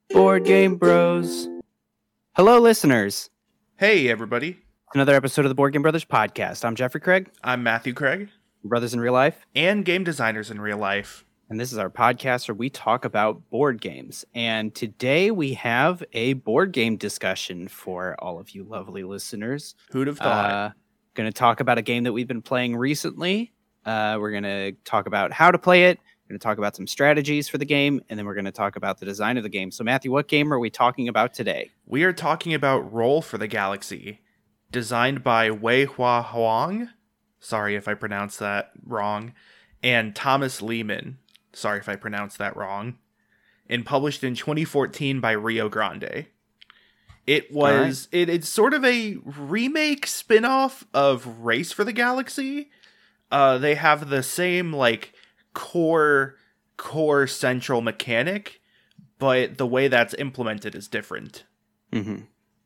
Board Game Bros. Hello, listeners. Hey, everybody. Another episode of the Board Game Brothers podcast. I'm Jeffrey Craig, I'm Matthew Craig. brothers in real life. And game designers in real life. And this is our podcast where we talk about board games. And today we have a board game discussion for all of you lovely listeners. Who'd have thought? Going to talk about a game that we've been playing recently. We're going to talk about how to play it. We're going to talk about some strategies for the game. And then we're going to talk about the design of the game. So, Matthew, what game are we talking about today? We are talking about Roll for the Galaxy, designed by Wei Hua Huang. Sorry if I pronounced that wrong. And Thomas Lehman. Sorry if I pronounced that wrong. And published in 2014 by Rio Grande. It's sort of a remake spin-off of Race for the Galaxy. They have the same core central mechanic, but the way that's implemented is different. Mm-hmm.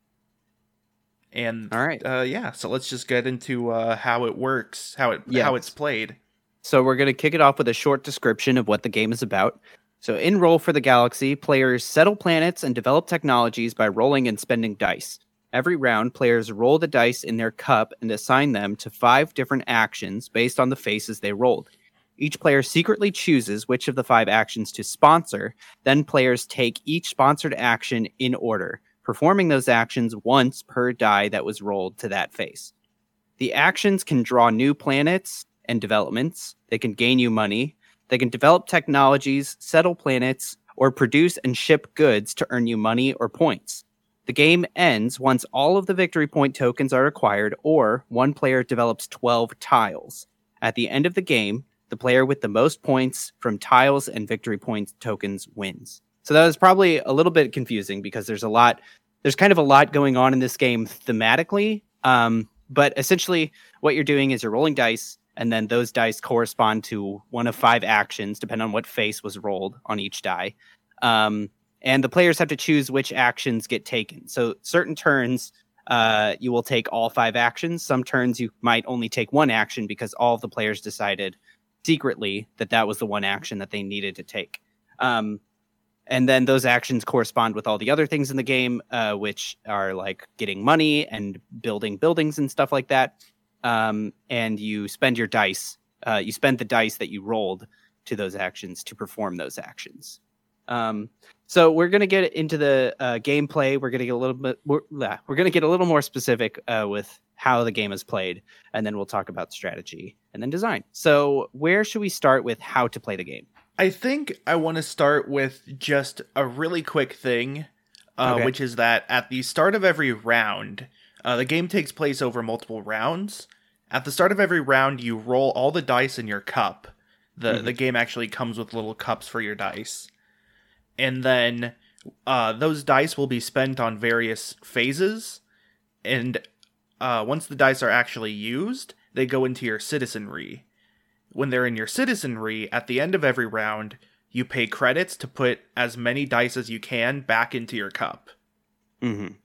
And all right, so let's just get into how it works, how it's played. So we're going to kick it off with a short description of what the game is about. So in Roll for the Galaxy, players settle planets and develop technologies by rolling and spending dice. Every round, players roll the dice in their cup and assign them to 5 different actions based on the faces they rolled. Each player secretly chooses which of the 5 actions to sponsor. Then players take each sponsored action in order, performing those actions once per die that was rolled to that face. The actions can draw new planets and developments. They can gain you money. They can develop technologies, settle planets, or produce and ship goods to earn you money or points. The game ends once all of the victory point tokens are acquired or one player develops 12 tiles. At the end of the game, the player with the most points from tiles and victory point tokens wins. So that was probably a little bit confusing because there's kind of a lot going on in this game thematically. But essentially what you're doing is you're rolling dice, and then those dice correspond to one of 5 actions, depending on what face was rolled on each die. And the players have to choose which actions get taken. So certain turns, you will take all 5 actions. Some turns you might only take 1 action because all of the players decided secretly that was the one action that they needed to take. And then those actions correspond with all the other things in the game, which are like getting money and building buildings and stuff like that. And you spend your dice. You spend the dice that you rolled to those actions to perform those actions. So we're going to get into the gameplay. We're going to get a little bit. We're going to get a little more specific with how the game is played, and then we'll talk about strategy and then design. So where should we start with how to play the game? I think I want to start with just a really quick thing, which is that at the start of every round, the game takes place over multiple rounds. At the start of every round, you roll all the dice in your cup. The game actually comes with little cups for your dice. And then those dice will be spent on various phases. And once the dice are actually used, they go into your citizenry. When they're in your citizenry, at the end of every round, you pay credits to put as many dice as you can back into your cup. Mm-hmm.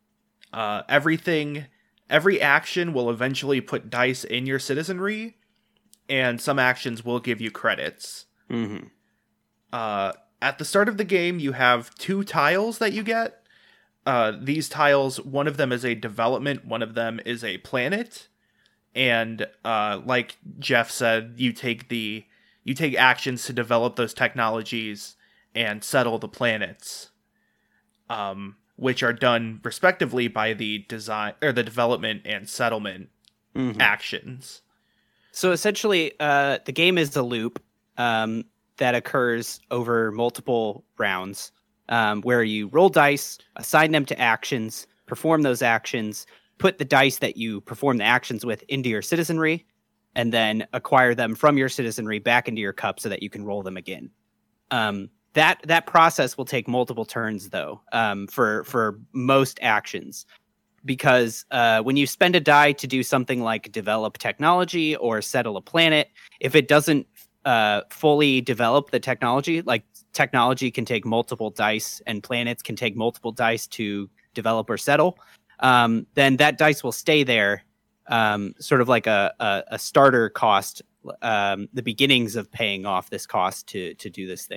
Every action will eventually put dice in your citizenry, and some actions will give you credits. Mm-hmm. At the start of the game, you have 2 tiles that you get. These tiles, one of them is a development, one of them is a planet. And like Jeff said, you take actions to develop those technologies and settle the planets, which are done respectively by the design or the development and settlement actions. So essentially, the game is a loop that occurs over multiple rounds, where you roll dice, assign them to actions, perform those actions, put the dice that you perform the actions with into your citizenry, and then acquire them from your citizenry back into your cup so that you can roll them again. That process will take multiple turns, though, for most actions, because when you spend a die to do something like develop technology or settle a planet, if it doesn't fully develop the technology, like technology can take multiple dice and planets can take multiple dice to develop or settle, then that dice will stay there, sort of like a starter cost, the beginnings of paying off this cost to do this thing.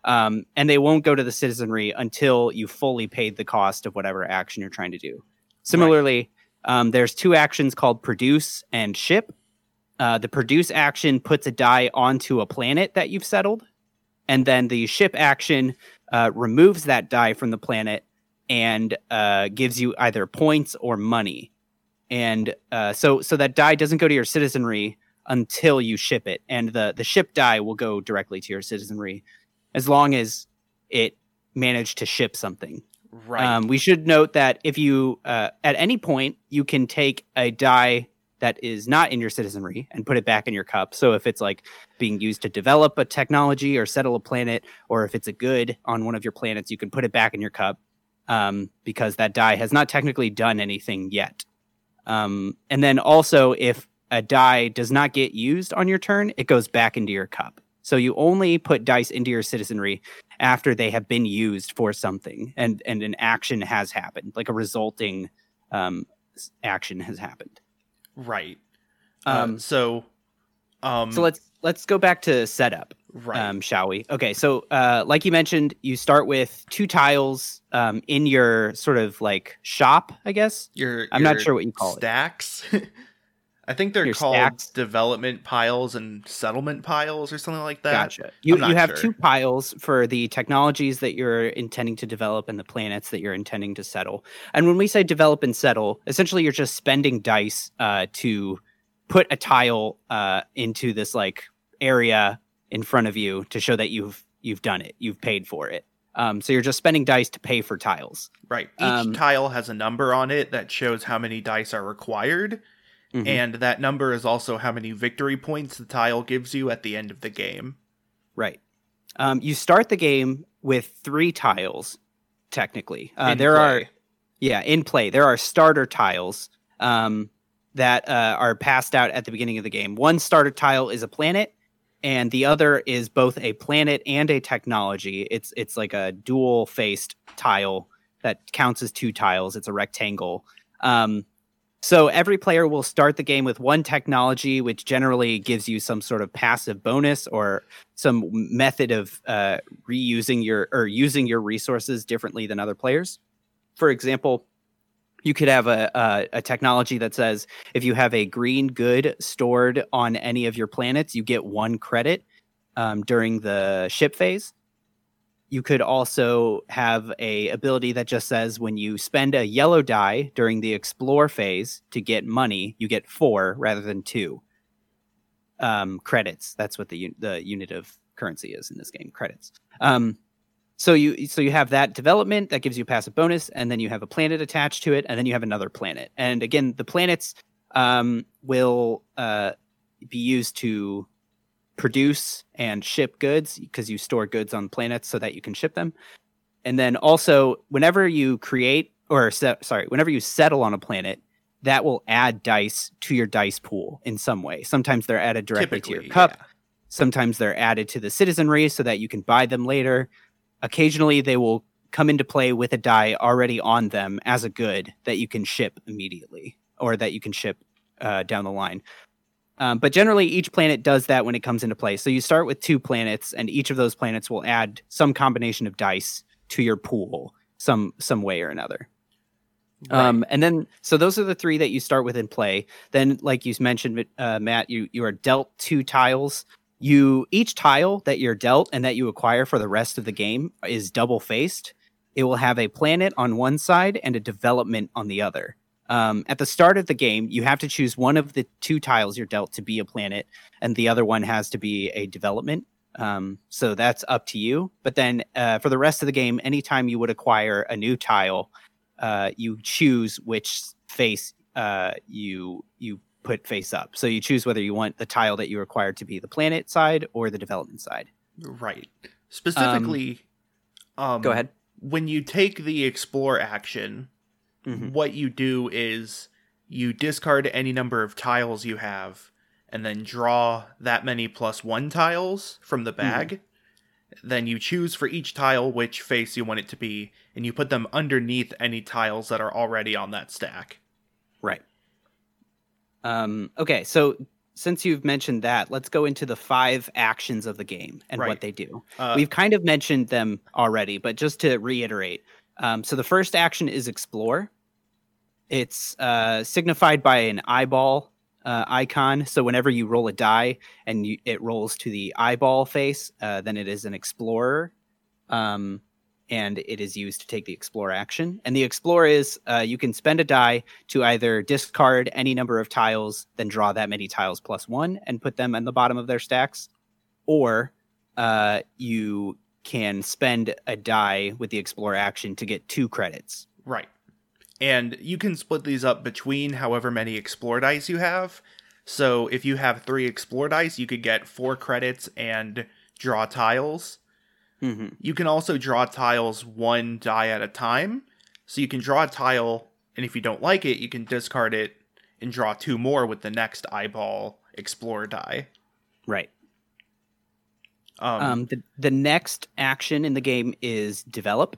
And they won't go to the citizenry until you fully paid the cost of whatever action you're trying to do. Similarly, there's two actions called produce and ship. The produce action puts a die onto a planet that you've settled, and then the ship action removes that die from the planet and gives you either points or money. And so that die doesn't go to your citizenry until you ship it, and the ship die will go directly to your citizenry as long as it managed to ship something. Right. We should note that if you at any point you can take a die that is not in your citizenry and put it back in your cup. So if it's like being used to develop a technology or settle a planet, or if it's a good on one of your planets, you can put it back in your cup because that die has not technically done anything yet. And then also, if a die does not get used on your turn, it goes back into your cup. So you only put dice into your citizenry after they have been used for something and an action has happened, like a resulting action has happened. Right. So let's go back to setup. Right. Shall we? Okay. So like you mentioned, you start with 2 tiles in your sort of like shop, I guess. I'm not sure what you call stacks. I think they're called stacks. Development piles and settlement piles or something like that. Gotcha. You have 2 piles for the technologies that you're intending to develop and the planets that you're intending to settle. And when we say develop and settle, essentially you're just spending dice to put a tile into this like area in front of you to show that you've done it. You've paid for it. So you're just spending dice to pay for tiles. Right. Each tile has a number on it that shows how many dice are required. Mm-hmm. And that number is also how many victory points the tile gives you at the end of the game. Right. You start the game with 3 tiles, technically. In play. There are starter tiles that are passed out at the beginning of the game. One starter tile is a planet, and the other is both a planet and a technology. It's like a dual-faced tile that counts as 2 tiles. It's a rectangle. So every player will start the game with one technology, which generally gives you some sort of passive bonus or some method of using your resources differently than other players. For example, you could have a technology that says if you have a green good stored on any of your planets, you get 1 credit during the ship phase. You could also have a ability that just says when you spend a yellow die during the explore phase to get money, you get 4 rather than 2 credits. That's what the unit of currency is in this game, credits. So you have that development that gives you passive bonus, and then you have a planet attached to it, and then you have another planet. And again, the planets will be used to produce and ship goods because you store goods on planets so that you can ship them. And then also, whenever you whenever you settle on a planet, that will add dice to your dice pool in some way. Sometimes they're added directly to your cup. Yeah. Sometimes they're added to the citizenry so that you can buy them later. Occasionally, they will come into play with a die already on them as a good that you can ship immediately or that you can ship down the line. But generally, each planet does that when it comes into play. So you start with 2 planets, and each of those planets will add some combination of dice to your pool, some way or another. Right. And then, so those are the 3 that you start with in play. Then, like you mentioned, Matt, you are dealt 2 tiles. Each tile that you're dealt and that you acquire for the rest of the game is double-faced. It will have a planet on one side and a development on the other. At the start of the game, you have to choose one of the 2 tiles you're dealt to be a planet, and the other one has to be a development. So that's up to you. But then for the rest of the game, anytime you would acquire a new tile, you choose which face you put face up. So you choose whether you want the tile that you acquired to be the planet side or the development side. Right. Specifically, go ahead. When you take the explore action, what you do is you discard any number of tiles you have and then draw that many +1 tiles from the bag. Then you choose for each tile which face you want it to be, and you put them underneath any tiles that are already on that stack. Right. Okay, so since you've mentioned that, let's go into the 5 actions of the game and Right. what they do. We've kind of mentioned them already, but just to reiterate. So the first action is explore. It's signified by an eyeball icon. So whenever you roll a die and it rolls to the eyeball face, then it is an explorer. And it is used to take the explore action. And the explore is you can spend a die to either discard any number of tiles, then draw that many tiles +1 and put them in the bottom of their stacks, or you can spend a die with the explore action to get 2 credits. Right. And you can split these up between however many explore dice you have. So if you have 3 explore dice, you could get 4 credits and draw tiles. Mm-hmm. You can also draw tiles 1 die at a time. So you can draw a tile, and if you don't like it, you can discard it and draw 2 more with the next eyeball explore die. Right. The next action in the game is develop.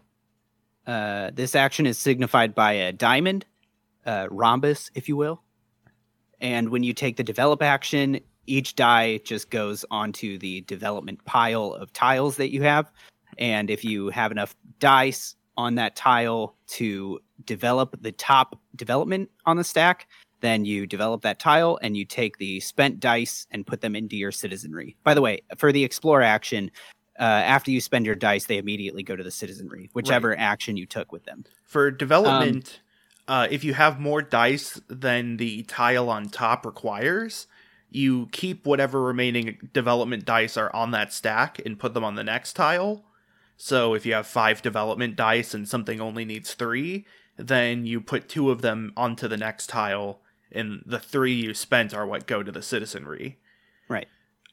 This action is signified by a diamond, rhombus, if you will. And when you take the develop action, each die just goes onto the development pile of tiles that you have. And if you have enough dice on that tile to develop the top development on the stack, then you develop that tile and you take the spent dice and put them into your citizenry. By the way, for the explore action, after you spend your dice, they immediately go to the citizenry, whichever action you took with them. For development, if you have more dice than the tile on top requires, you keep whatever remaining development dice are on that stack and put them on the next tile. So if you have 5 development dice and something only needs 3, then you put 2 of them onto the next tile, and the 3 you spent are what go to the citizenry. Right.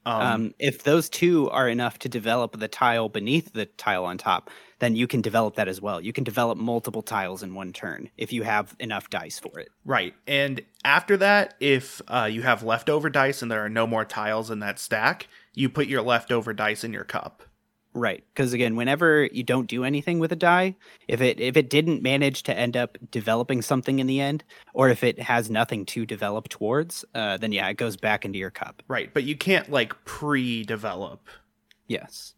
If those 2 are enough to develop the tile beneath the tile on top, then you can develop that as well. You can develop multiple tiles in one turn if you have enough dice for it. Right. And after that, if you have leftover dice and there are no more tiles in that stack, you put your leftover dice in your cup. Right. Because again, whenever you don't do anything with a die, if it didn't manage to end up developing something in the end, or if it has nothing to develop towards, then yeah, it goes back into your cup. Right. But you can't like pre-develop. Yes.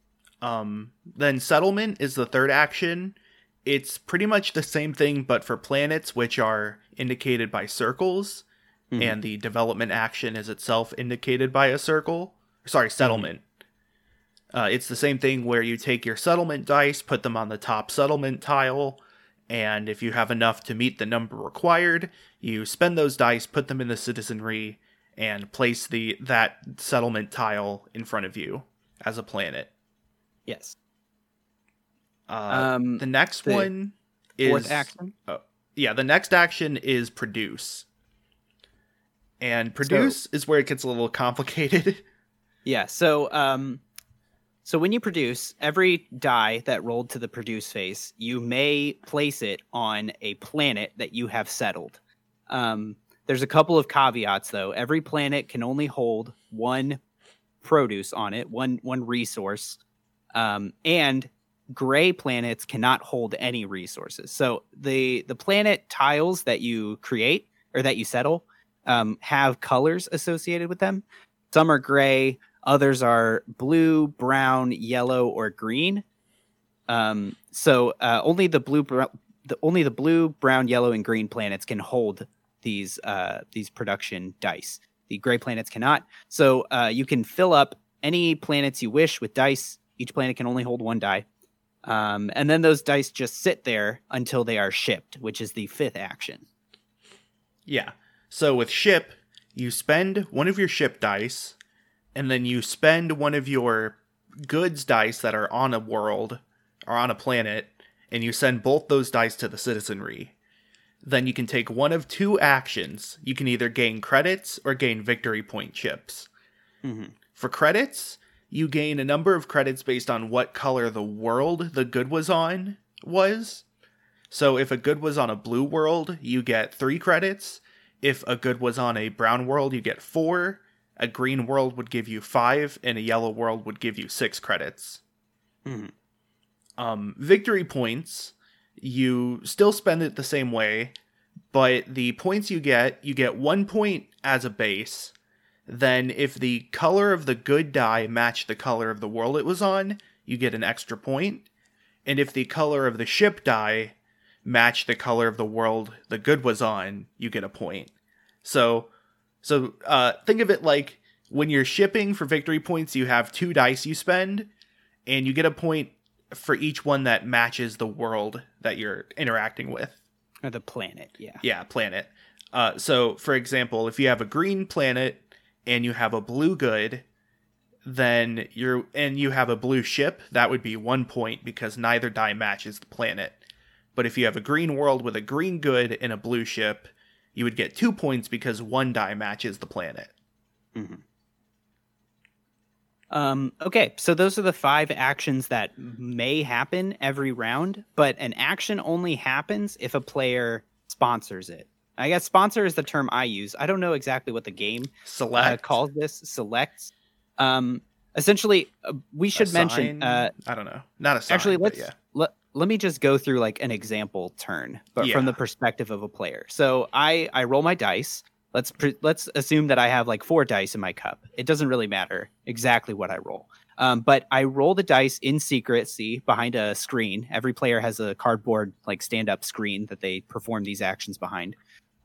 Then settlement is the third action. It's pretty much the same thing, but for planets, which are indicated by circles, and the development action is itself indicated by a circle. Sorry, settlement. It's the same thing where you take your settlement dice, put them on the top settlement tile, and if you have enough to meet the number required, you spend those dice, put them in the citizenry, and place that settlement tile in front of you as a planet. Yes. The next one is fourth action. The next action is produce. And produce is where it gets a little complicated. Yeah, so when you produce, every die that rolled to the produce phase, you may place it on a planet that you have settled. There's a couple of caveats, though. Every planet can only hold 1 produce on it, one resource, and gray planets cannot hold any resources. So the planet tiles that you create or that you settle have colors associated with them. Some are gray. Others are blue, brown, yellow, or green. So only the blue, brown, yellow, and green planets can hold these production dice. The gray planets cannot. So you can fill up any planets you wish with dice. Each planet can only hold 1 die. And then those dice just sit there until they are shipped, which is the 5th action. Yeah. So with ship, you spend one of your ship dice, and then you spend one of your goods dice that are on a world or on a planet, and you send both those dice to the citizenry. Then you can take one of 2 actions. You can either gain credits or gain victory point chips. For credits, you gain a number of credits based on what color the world the good was on was. So if a good was on a blue world, you get 3 credits. If a good was on a brown world, you get 4. A green world would give you 5, and a yellow world would give you 6 credits. Victory points, you still spend it the same way, but the points you get 1 point as a base, then if the color of the good die matched the color of the world it was on, you get an extra point. And if the color of the ship die matched the color of the world the good was on, you get a point. So think of it like when you're shipping for victory points, you have 2 dice you spend, and you get a point for each one that matches the world that you're interacting with. Or the planet, yeah. Yeah, planet. So, for example, if you have a green planet and you have a blue good, then you have a blue ship, that would be 1 point because neither die matches the planet. But if you have a green world with a green good and a blue ship, you would get 2 points because 1 die matches the planet. Mm-hmm. Okay, so those are the 5 actions that may happen every round, but an action only happens if a player sponsors it. I guess sponsor is the term I use. I don't know exactly what the game calls this. Selects. Essentially, we should mention. I don't know. Not a sign. Actually, let me just go through like an example turn, but from the perspective of a player. So I roll my dice. Let's assume that I have like 4 dice in my cup. It doesn't really matter exactly what I roll. But I roll the dice in secrecy behind a screen. Every player has a cardboard like stand-up screen that they perform these actions behind.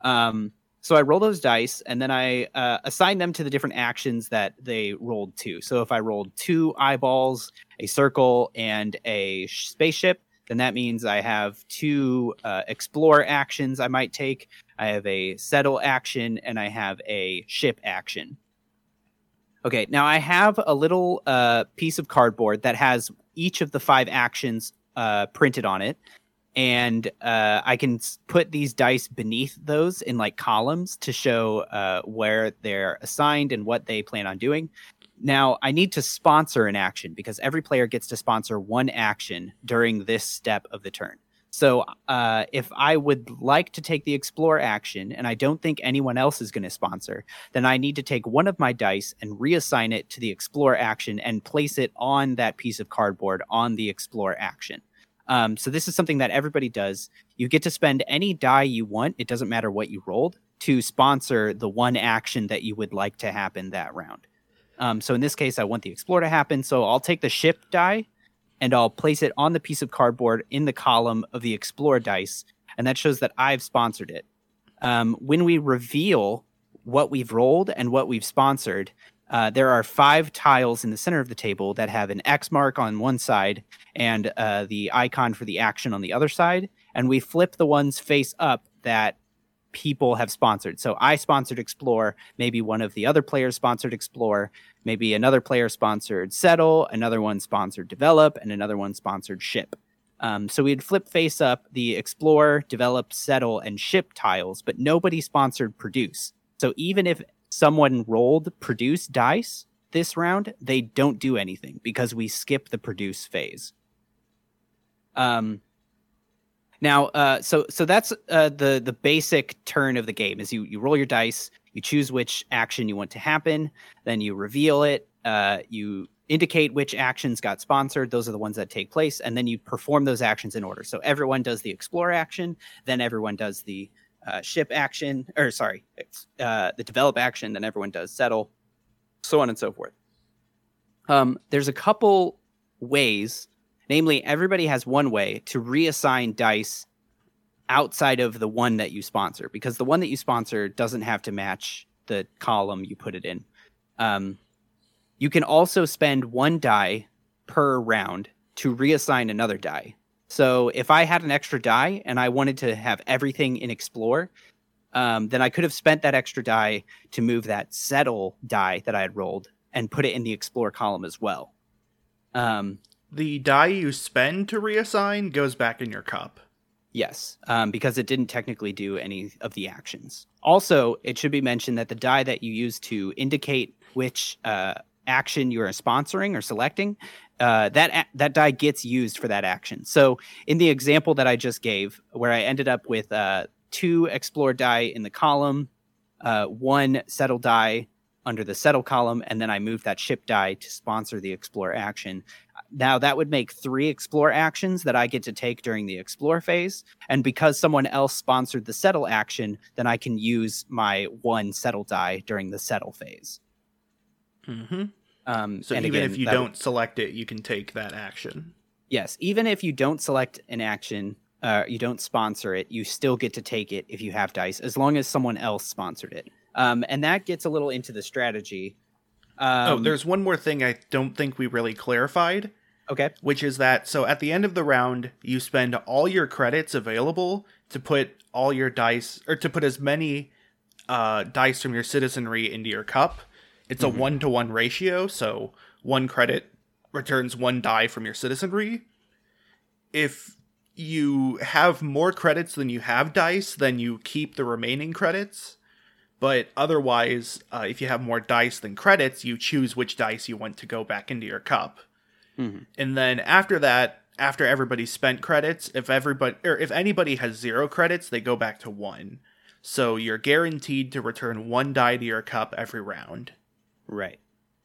So I roll those dice and then I assign them to the different actions that they rolled to. So if I rolled 2 eyeballs, a circle, and a spaceship, then that means I have 2 explore actions I might take. I have a settle action and I have a ship action. Okay, now I have a little piece of cardboard that has each of the 5 actions printed on it. And I can put these dice beneath those in like columns to show where they're assigned and what they plan on doing. Now, I need to sponsor an action because every player gets to sponsor 1 action during this step of the turn. So if I would like to take the explore action and I don't think anyone else is going to sponsor, then I need to take one of my dice and reassign it to the explore action and place it on that piece of cardboard on the explore action. So this is something that everybody does. You get to spend any die you want, it doesn't matter what you rolled, to sponsor the 1 action that you would like to happen that round. So in this case, I want the explore to happen, so I'll take the ship die, and I'll place it on the piece of cardboard in the column of the explore dice, and that shows that I've sponsored it. When we reveal what we've rolled and what we've sponsored, there are 5 tiles in the center of the table that have an X mark on one side and the icon for the action on the other side. And we flip the ones face up that people have sponsored. So I sponsored Explore. Maybe one of the other players sponsored Explore. Maybe another player sponsored Settle. Another one sponsored Develop. And another one sponsored Ship. So we'd flip face up the Explore, Develop, Settle, and Ship tiles, but nobody sponsored Produce. So even if someone rolled Produce dice this round, they don't do anything because we skip the Produce phase. Now, so that's the basic turn of the game is you roll your dice, you choose which action you want to happen, then you reveal it, you indicate which actions got sponsored, those are the ones that take place, and then you perform those actions in order. So everyone does the explore action, then everyone does the ship action, the develop action, then everyone does settle, so on and so forth. There's a couple ways. Namely, everybody has one way to reassign dice outside of the one that you sponsor, because the one that you sponsor doesn't have to match the column you put it in. You can also spend 1 die per round to reassign another die. So if I had an extra die and I wanted to have everything in Explore, then I could have spent that extra die to move that settle die that I had rolled and put it in the Explore column as well. The die you spend to reassign goes back in your cup. Yes, because it didn't technically do any of the actions. Also, it should be mentioned that the die that you use to indicate which action you're sponsoring or selecting, that die gets used for that action. So in the example that I just gave, where I ended up with 2 explore die in the column, 1 settle die under the settle column, and then I moved that ship die to sponsor the explore action. Now that would make 3 explore actions that I get to take during the explore phase. And because someone else sponsored the settle action, then I can use my 1 settle die during the settle phase. Mm-hmm. So and even again, if you don't select it, you can take that action. Yes, even if you don't select an action, you don't sponsor it, you still get to take it if you have dice, as long as someone else sponsored it. And that gets a little into the strategy. There's one more thing I don't think we really clarified. Okay. Which is that, so at the end of the round, you spend all your credits available to put all your dice, or to put as many dice from your citizenry into your cup. It's a 1-to-1 ratio, so 1 credit returns 1 die from your citizenry. If you have more credits than you have dice, then you keep the remaining credits. But otherwise, if you have more dice than credits, you choose which dice you want to go back into your cup. Mm-hmm. And then after that, after everybody's spent credits, if anybody has 0 credits, they go back to 1. So you're guaranteed to return 1 die to your cup every round. Right.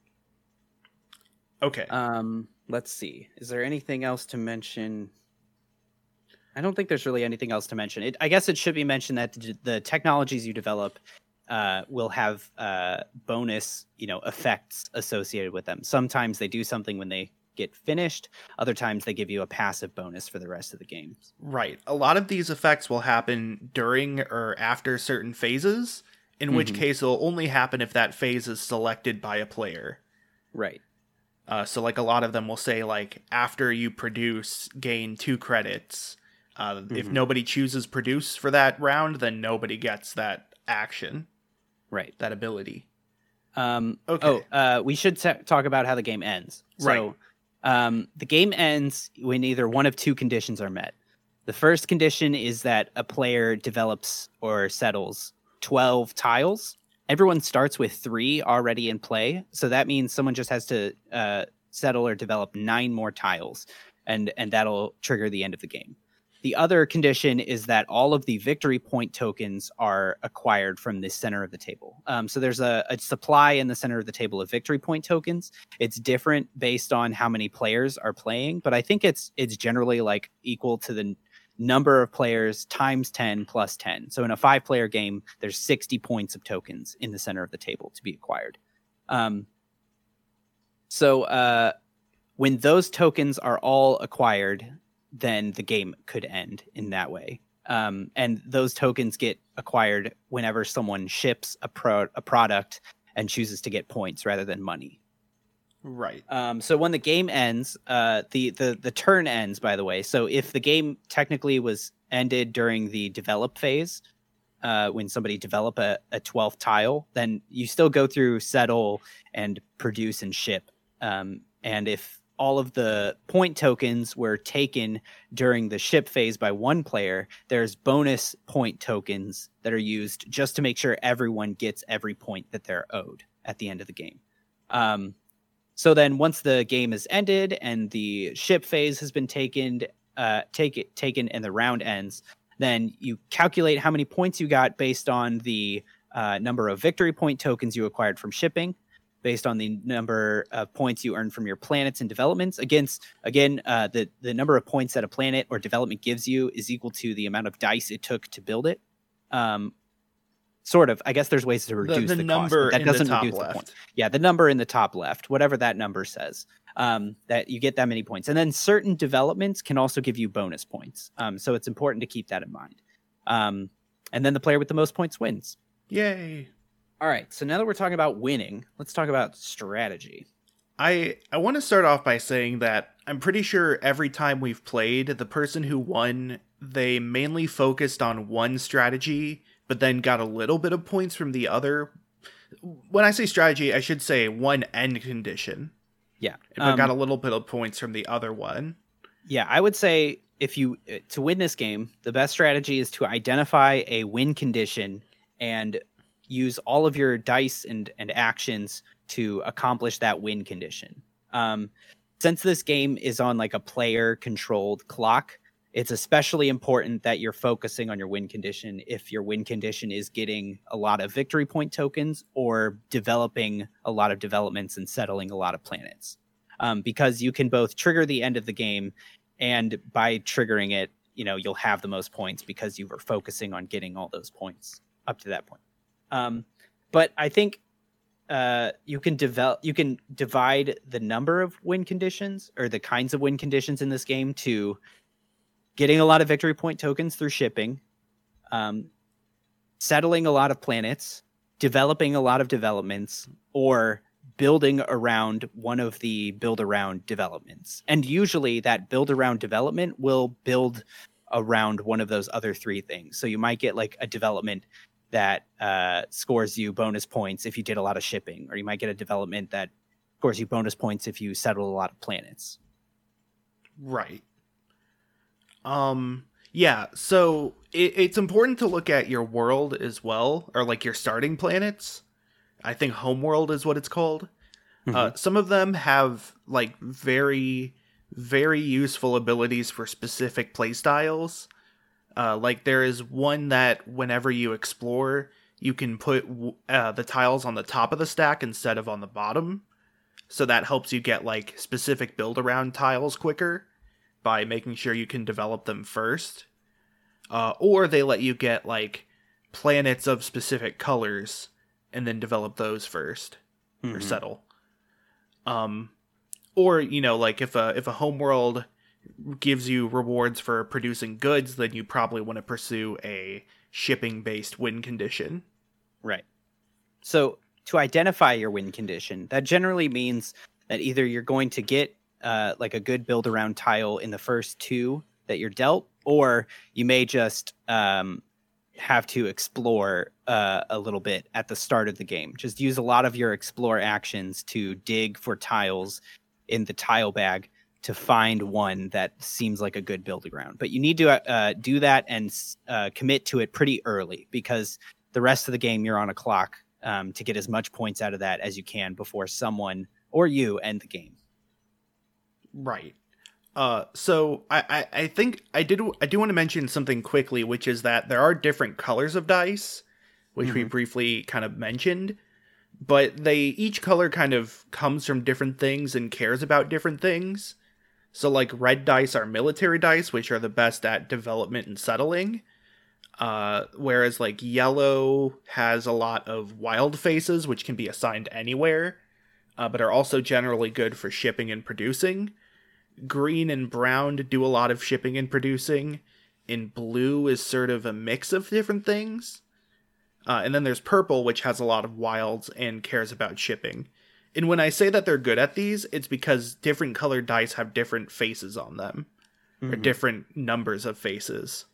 Okay. Let's see. Is there anything else to mention? I don't think there's really anything else to mention. I guess it should be mentioned that the technologies you develop will have bonus, effects associated with them. Sometimes they do something when they get finished. Other times they give you a passive bonus for the rest of the game. Right. A lot of these effects will happen during or after certain phases, in which case it'll only happen if that phase is selected by a player. Right. So like a lot of them will say like after you produce, gain 2 credits. If nobody chooses produce for that round, then nobody gets that action. Right. That ability. Okay. We should talk about how the game ends. So, the game ends when either one of 2 conditions are met. The first condition is that a player develops or settles 12 tiles. Everyone starts with 3 already in play. So that means someone just has to settle or develop 9 more tiles, and that'll trigger the end of the game. The other condition is that all of the victory point tokens are acquired from the center of the table. So there's a supply in the center of the table of victory point tokens. It's different based on how many players are playing, but I think it's generally like equal to the number of players times 10 plus 10. So in a 5-player game, there's 60 points of tokens in the center of the table to be acquired. So when those tokens are all acquired, then the game could end in that way. And those tokens get acquired whenever someone ships a product and chooses to get points rather than money. Right. So when the game ends, the turn ends, by the way. So if the game technically was ended during the develop phase, when somebody develop a 12th tile, then you still go through settle and produce and ship. And if all of the point tokens were taken during the ship phase by one player, there's bonus point tokens that are used just to make sure everyone gets every point that they're owed at the end of the game. So then once the game is ended and the ship phase has been taken and the round ends, then you calculate how many points you got based on the number of victory point tokens you acquired from shipping, based on the number of points you earn from your planets and developments. The number of points that a planet or development gives you is equal to the amount of dice it took to build it. Sort of. I guess there's ways to reduce the number cost, but that doesn't reduce left. the point. Yeah, the number in the top left, whatever that number says, that you get that many points. And then certain developments can also give you bonus points. So it's important to keep that in mind. And then the player with the most points wins. Yay. All right, so now that we're talking about winning, let's talk about strategy. I want to start off by saying that I'm pretty sure every time we've played, the person who won, they mainly focused on one strategy, but then got a little bit of points from the other. When I say strategy, I should say one end condition. Yeah. But got a little bit of points from the other one. Yeah, I would say to win this game, the best strategy is to identify a win condition and use all of your dice and actions to accomplish that win condition. Since this game is on like a player controlled clock, it's especially important that you're focusing on your win condition if your win condition is getting a lot of victory point tokens or developing a lot of developments and settling a lot of planets. Because you can both trigger the end of the game, and by triggering it, you'll have the most points because you were focusing on getting all those points up to that point. But I think you can divide the number of win conditions or the kinds of win conditions in this game to getting a lot of victory point tokens through shipping, settling a lot of planets, developing a lot of developments, or building around one of the build around developments. And usually that build around development will build around one of those other three things. So you might get like a development that scores you bonus points if you did a lot of shipping, or you might get a development that scores you bonus points if you settle a lot of planets. Right. Yeah, so it's important to look at your world as well, or like your starting planets. I think homeworld is what it's called. Mm-hmm. Some of them have like very, very useful abilities for specific playstyles. Like there is one that whenever you explore, you can put the tiles on the top of the stack instead of on the bottom. So that helps you get like specific build around tiles quicker by making sure you can develop them first. Or they let you get like planets of specific colors and then develop those first or settle. Or, you know, like if a homeworld gives you rewards for producing goods, then you probably want to pursue a shipping-based win condition. Right. So to identify your win condition, that generally means that either you're going to get like a good build around tile in the first two that you're dealt, or you may just have to explore a little bit at the start of the game. Just use a lot of your explore actions to dig for tiles in the tile bag to find one that seems like a good building ground. But you need to do that and commit to it pretty early, because the rest of the game you're on a clock to get as much points out of that as you can before someone or you end the game. Right. So I think I do want to mention something quickly, which is that there are different colors of dice, which we briefly kind of mentioned, but each color kind of comes from different things and cares about different things. So like red dice are military dice, which are the best at development and settling. Whereas like yellow has a lot of wild faces, which can be assigned anywhere, but are also generally good for shipping and producing. Green and brown do a lot of shipping and producing. And blue is sort of a mix of different things. And then there's purple, which has a lot of wilds and cares about shipping. And when I say that they're good at these, it's because different colored dice have different faces on them. Or different numbers of faces.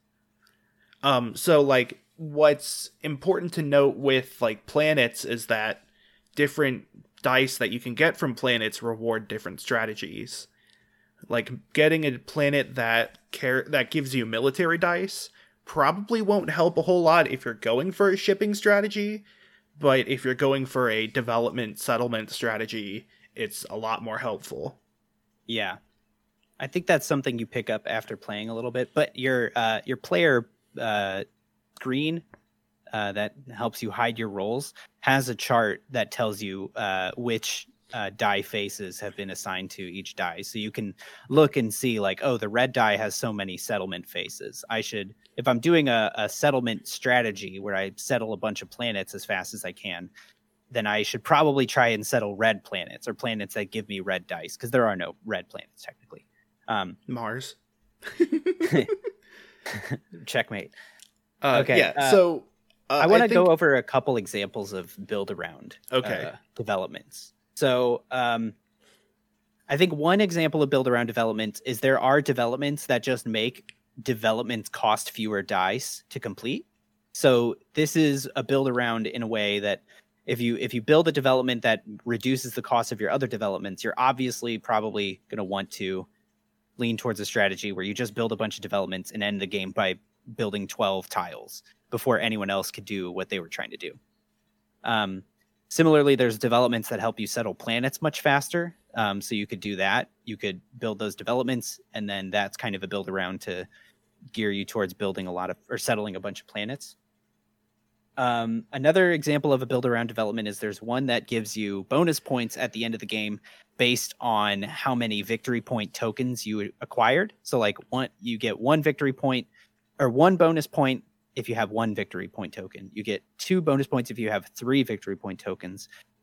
So like what's important to note with like planets is that different dice that you can get from planets reward different strategies. Like getting a planet that gives you military dice probably won't help a whole lot if you're going for a shipping strategy, but if you're going for a development settlement strategy, it's a lot more helpful. Yeah. I think that's something you pick up after playing a little bit, but your player screen that helps you hide your rolls has a chart that tells you which die faces have been assigned to each die. So you can look and see like, oh, the red die has so many settlement faces. If I'm doing a settlement strategy where I settle a bunch of planets as fast as I can, then I should probably try and settle red planets or planets that give me red dice, because there are no red planets technically. Mars. Checkmate. Okay. Yeah. So I want to go over a couple examples of build around developments. So I think one example of build around developments is there are developments that just make developments cost fewer dice to complete. So this is a build around in a way that if you build a development that reduces the cost of your other developments, you're obviously probably going to want to lean towards a strategy where you just build a bunch of developments and end the game by building 12 tiles before anyone else could do what they were trying to do. Similarly, there's developments that help you settle planets much faster. So you could do that. You could build those developments, and then that's kind of a build around to gear you towards building settling a bunch of planets. Another example of a build around development is there's one that gives you bonus points at the end of the game based on how many victory point tokens you acquired. So like you get one victory point or one bonus point if you have one victory point token. You get 2 bonus points if you have 3 victory point tokens.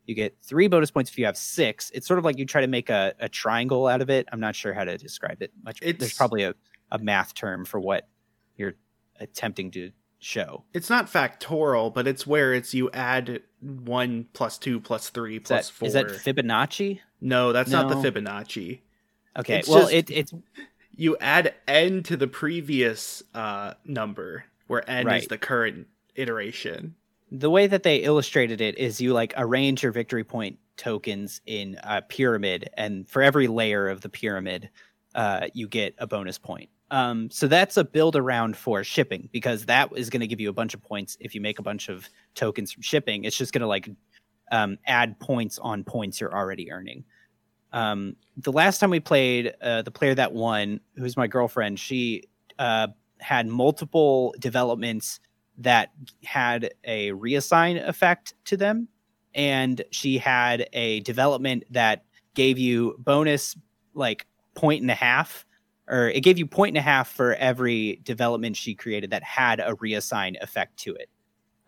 You get 3 bonus points if you have 6. It's sort of like you try to make a triangle out of it. I'm not sure how to describe it much. There's probably a math term for what you're attempting to show. It's not factorial, but it's where you add 1 plus 2 plus 3 plus 4. Is that Fibonacci? No, that's not the Fibonacci. Okay, it's you add n to the previous number, where n is the current iteration. The way that they illustrated it is you like arrange your victory point tokens in a pyramid, and for every layer of the pyramid, you get a bonus point. So that's a build around for shipping, because that is going to give you a bunch of points if you make a bunch of tokens from shipping. It's just going to like add points on points you're already earning. The last time we played, the player that won, who's my girlfriend, she had multiple developments that had a reassign effect to them. And she had a development that gave you bonus like 1.5, or it gave you 1.5 for every development she created that had a reassign effect to it.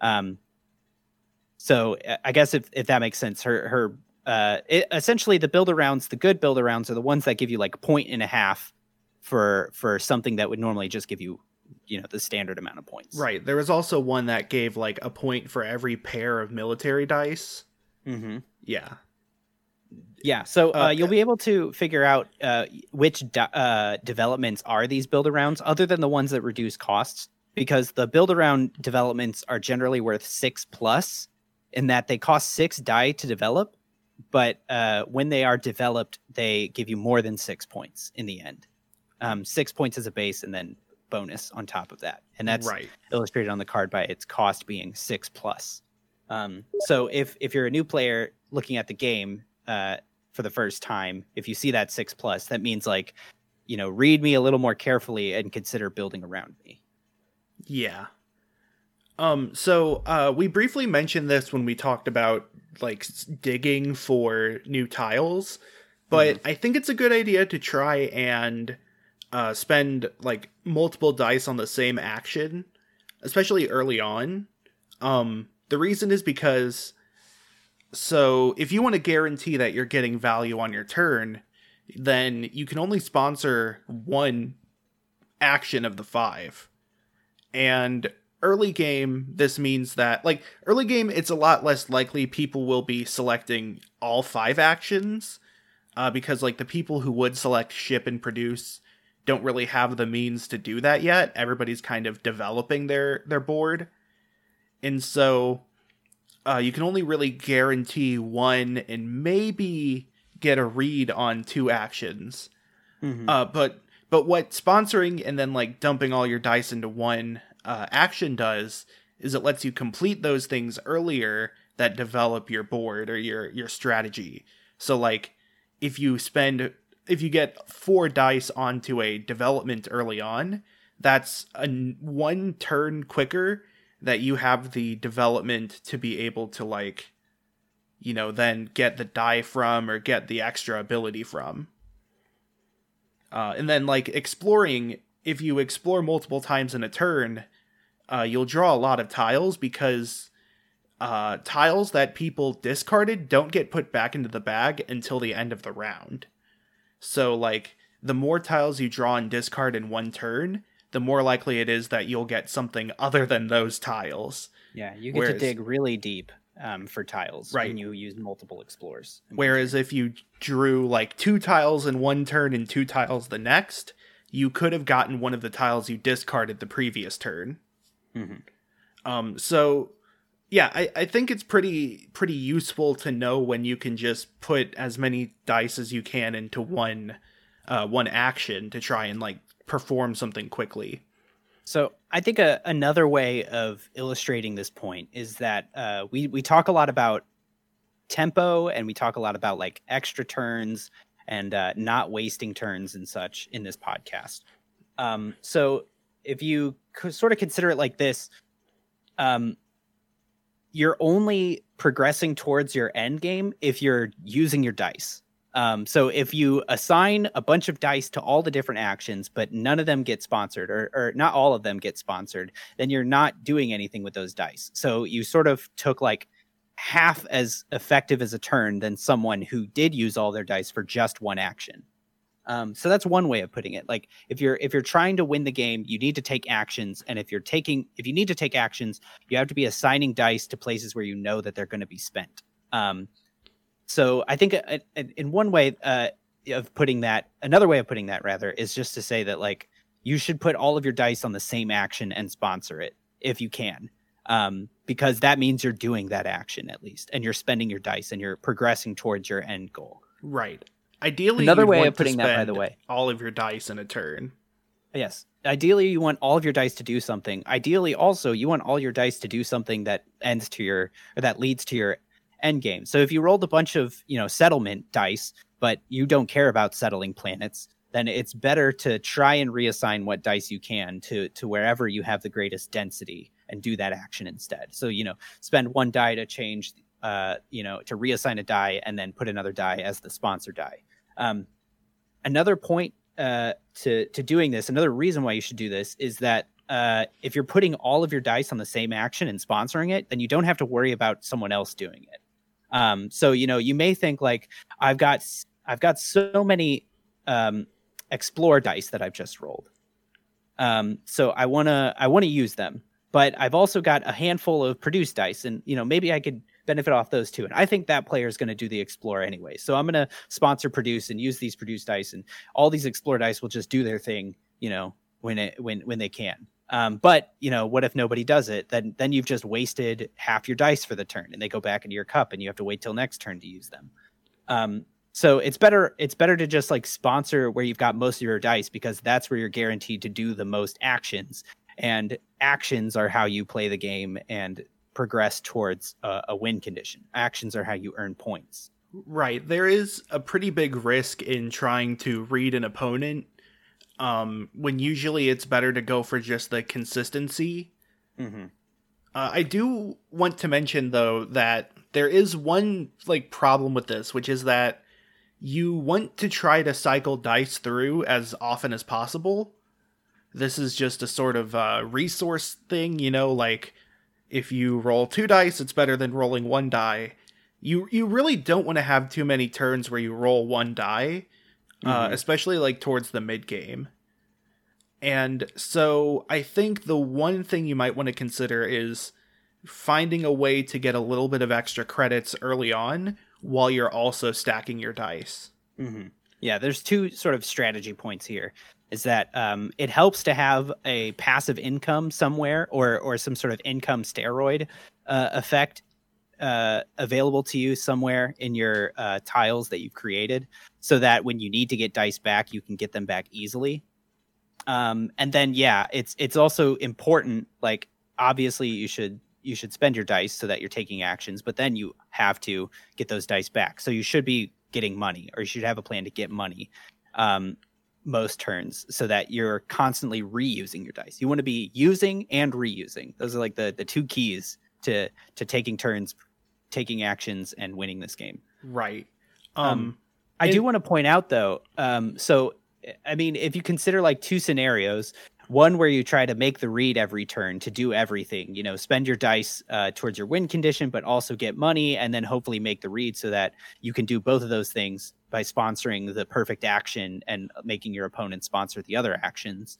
So I guess if that makes sense, essentially the build-arounds, the good build-arounds are the ones that give you like 1.5 for something that would normally just give you, the standard amount of points. Right. There was also one that gave like a point for every pair of military dice. Mm-hmm. Yeah. Yeah. So you'll be able to figure out which developments are these build-arounds, other than the ones that reduce costs, because the build-around developments are generally worth 6+, in that they cost 6 die to develop. But when they are developed, they give you more than 6 points in the end. 6 points as a base, and then bonus on top of that. And that's illustrated on the card by its cost being 6+. So if you're a new player looking at the game for the first time, if you see that 6+, that means like, read me a little more carefully and consider building around me. Yeah. So we briefly mentioned this when we talked about like digging for new tiles, but I think it's a good idea to try and spend like multiple dice on the same action, especially early on. The reason is because, so if you want to guarantee that you're getting value on your turn, then you can only sponsor one action of the 5. And early game, this means that, like, early game, it's a lot less likely people will be selecting all 5 actions, because, like, the people who would select ship and produce don't really have the means to do that yet. Everybody's kind of developing their board. And so you can only really guarantee 1 and maybe get a read on 2 actions. But what sponsoring and then like dumping all your dice into 1 action does is it lets you complete those things earlier that develop your board or your strategy. So like if you get 4 dice onto a development early on, that's 1 turn quicker that you have the development to be able to like, then get the die from or get the extra ability from. And then like exploring, if you explore multiple times in a turn, you'll draw a lot of tiles, because tiles that people discarded don't get put back into the bag until the end of the round. So like the more tiles you draw and discard in 1 turn, the more likely it is that you'll get something other than those tiles. Yeah, you get to dig really deep for tiles when you use multiple explores. Whereas if you drew like 2 tiles in 1 turn and 2 tiles the next, you could have gotten one of the tiles you discarded the previous turn. So yeah, I think it's pretty useful to know when you can just put as many dice as you can into one action to try and like perform something quickly. So I think another way of illustrating this point is that we talk a lot about tempo, and we talk a lot about like extra turns and not wasting turns and such in this podcast. So if you sort of consider it like this, you're only progressing towards your end game if you're using your dice. So if you assign a bunch of dice to all the different actions, but none of them get sponsored, or not all of them get sponsored, then you're not doing anything with those dice. So you sort of took like half as effective as a turn than someone who did use all their dice for just one action. So that's one way of putting it. Like if you're trying to win the game, you need to take actions, and if you need to take actions, you have to be assigning dice to places where you know that they're going to be spent. So I think in one way of putting that, another way of putting that rather, is just to say that like you should put all of your dice on the same action and sponsor it if you can, because that means you're doing that action at least, and you're spending your dice and you're progressing towards your end goal. Right. Ideally, another way of putting that, by the way, all of your dice in a turn. Yes. Ideally, you want all of your dice to do something. Ideally, also, you want all your dice to do something that that leads to your end game. So if you rolled a bunch of, settlement dice, but you don't care about settling planets, then it's better to try and reassign what dice you can to wherever you have the greatest density and do that action instead. So, spend one die to change, to reassign a die and then put another die as the sponsor die. Another point to doing this, another reason why you should do this is that if you're putting all of your dice on the same action and sponsoring it, then you don't have to worry about someone else doing it. So, you may think like, I've got so many explore dice that I've just rolled. So I want to use them, but I've also got a handful of produce dice, and, maybe I could benefit off those too. And I think that player is going to do the explore anyway. So I'm going to sponsor produce and use these produce dice, and all these explore dice will just do their thing, when they can. But what if nobody does it? Then you've just wasted half your dice for the turn, and they go back into your cup, and you have to wait till next turn to use them. So it's better to just like sponsor where you've got most of your dice, because that's where you're guaranteed to do the most actions, and actions are how you play the game and progress towards a win condition. Actions are how you earn points. Right. There is a pretty big risk in trying to read an opponent, when usually it's better to go for just the consistency. Mm-hmm. I do want to mention, though, that there is one problem with this, which is that you want to try to cycle dice through as often as possible. This is just a sort of resource thing, if you roll 2 dice, it's better than rolling 1 die. You really don't want to have too many turns where you roll 1 die, especially towards the mid game. And so I think the one thing you might want to consider is finding a way to get a little bit of extra credits early on while you're also stacking your dice. Mm-hmm. Yeah, there's 2 sort of strategy points here. Is that it helps to have a passive income somewhere, or some sort of income steroid effect available to you somewhere in your tiles that you've created, so that when you need to get dice back, you can get them back easily. And then, it's also important. Like, obviously, you should spend your dice so that you're taking actions, but then you have to get those dice back. So you should be getting money, or you should have a plan to get money most turns, so that you're constantly reusing your dice. You want to be using and reusing. Those are like the 2 keys to taking turns, taking actions, and winning this game. Right. I do want to point out, though, so I mean, if you consider 2 scenarios, one where you try to make the read every turn to do everything, spend your dice towards your win condition, but also get money, and then hopefully make the read so that you can do both of those things by sponsoring the perfect action and making your opponent sponsor the other actions.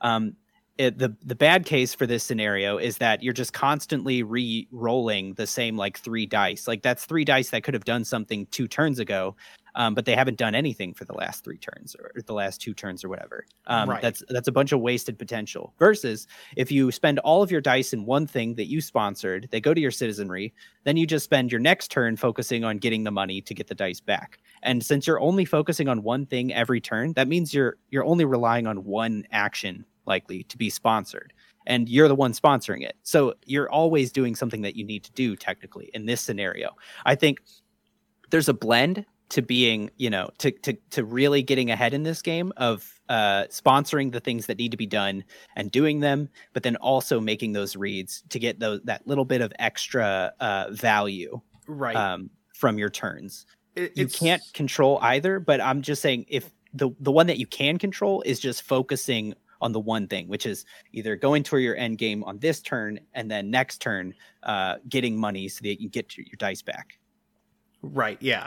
The bad case for this scenario is that you're just constantly re-rolling the same 3 dice. That's 3 dice that could have done something 2 turns ago, but they haven't done anything for the last 3 turns or the last 2 turns or whatever. Right. That's a bunch of wasted potential. Versus if you spend all of your dice in one thing that you sponsored, they go to your citizenry, then you just spend your next turn focusing on getting the money to get the dice back. And since you're only focusing on one thing every turn, that means you're only relying on one action likely to be sponsored, and you're the one sponsoring it. So you're always doing something that you need to do technically in this scenario. I think there's a blend to being, to really getting ahead in this game of sponsoring the things that need to be done and doing them, but then also making those reads to get that little bit of extra value from your turns. You can't control either, but I'm just saying if the one that you can control is just focusing on the one thing, which is either going to your end game on this turn and then next turn getting money so that you can get your dice back. Right, yeah.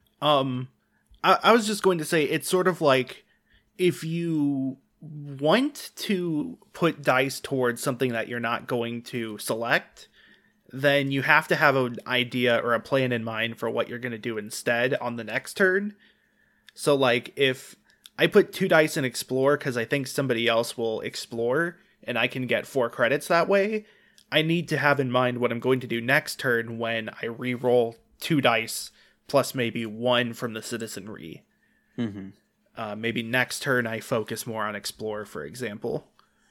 I was just going to say, it's sort of like if you want to put dice towards something that you're not going to select, then you have to have an idea or a plan in mind for what you're going to do instead on the next turn. So, like, if I put 2 dice in explore because I think somebody else will explore and I can get 4 credits that way, I need to have in mind what I'm going to do next turn when I re-roll 2 dice plus maybe 1 from the citizenry. Mm-hmm. Maybe next turn I focus more on explore, for example.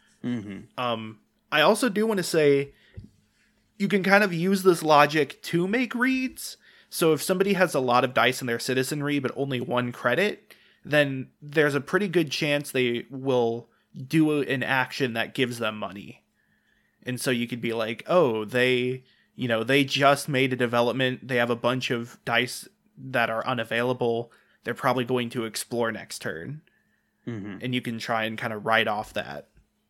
Mm-hmm. I also do want to say you can kind of use this logic to make reads. So if somebody has a lot of dice in their citizenry but only 1 credit, then there's a pretty good chance they will do an action that gives them money. And so you could be like, oh, they just made a development. They have a bunch of dice that are unavailable. They're probably going to explore next turn. Mm-hmm. And you can try and kind of write off that.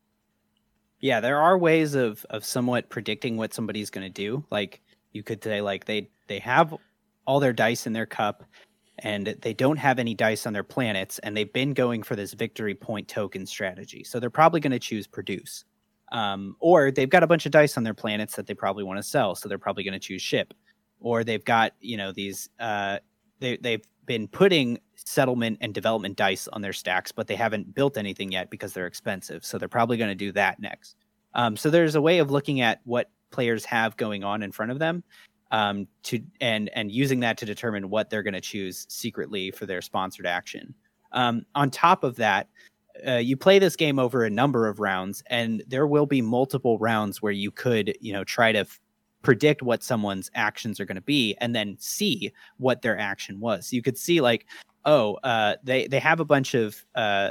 Yeah, there are ways of somewhat predicting what somebody's going to do. Like, you could say, like, they have all their dice in their cup, and they don't have any dice on their planets, and they've been going for this victory point token strategy. So they're probably going to choose produce. Or they've got a bunch of dice on their planets that they probably want to sell, so they're probably going to choose ship. Or they've got, these they've been putting settlement and development dice on their stacks, but they haven't built anything yet because they're expensive, so they're probably going to do that next. So there's a way of looking at what players have going on in front of them, to using that to determine what they're going to choose secretly for their sponsored action. On top of that, you play this game over a number of rounds, and there will be multiple rounds where you could, try to predict what someone's actions are going to be and then see what their action was. So you could see like, they have a bunch of,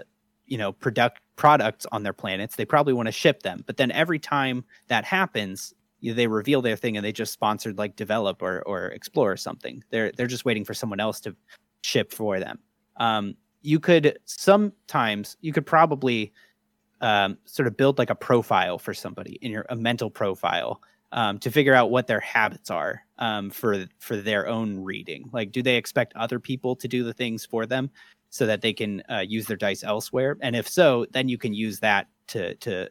products on their planets. They probably want to ship them. But then every time that happens, they reveal their thing and they just sponsored like develop or explore or something. They're just waiting for someone else to ship for them. You could probably sort of build like a profile for somebody a mental profile to figure out what their habits are for their own reading. Like, do they expect other people to do the things for them so that they can use their dice elsewhere? And if so, then you can use that to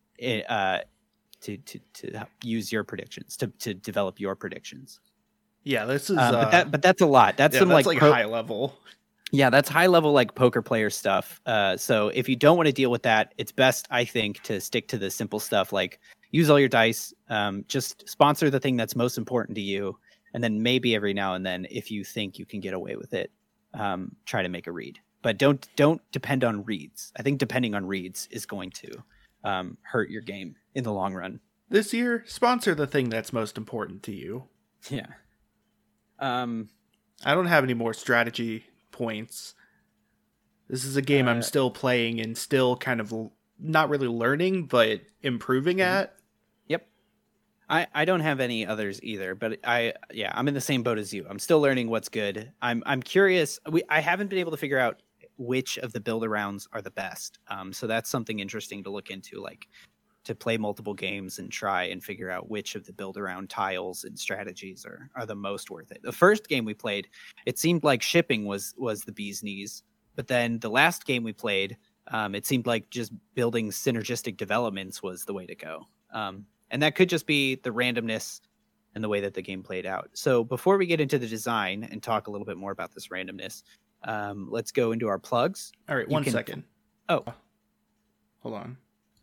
use your predictions to develop your predictions. Yeah, this is but that's a lot. That's some that's like high level. Yeah, that's high level like poker player stuff. So if you don't want to deal with that, it's best, I think, to stick to the simple stuff like use all your dice, just sponsor the thing that's most important to you, and then maybe every now and then, if you think you can get away with it, try to make a read. But don't depend on reads. I think depending on reads is going to hurt your game in the long run. This year, sponsor the thing that's most important to you. Yeah. I don't have any more strategy points. This is a game I'm still playing and still kind of not really learning, but improving at. Yep. I don't have any others either, but I'm in the same boat as you. I'm still learning what's good. I'm curious. I haven't been able to figure out which of the build-arounds are the best. So that's something interesting to look into, like to play multiple games and try and figure out which of the build-around tiles and strategies are the most worth it. The first game we played, it seemed like shipping was the bee's knees. But then the last game we played, it seemed like just building synergistic developments was the way to go. And that could just be the randomness and the way that the game played out. So before we get into the design and talk a little bit more about this randomness, let's go into our plugs. All right, one second. Oh. Hold on.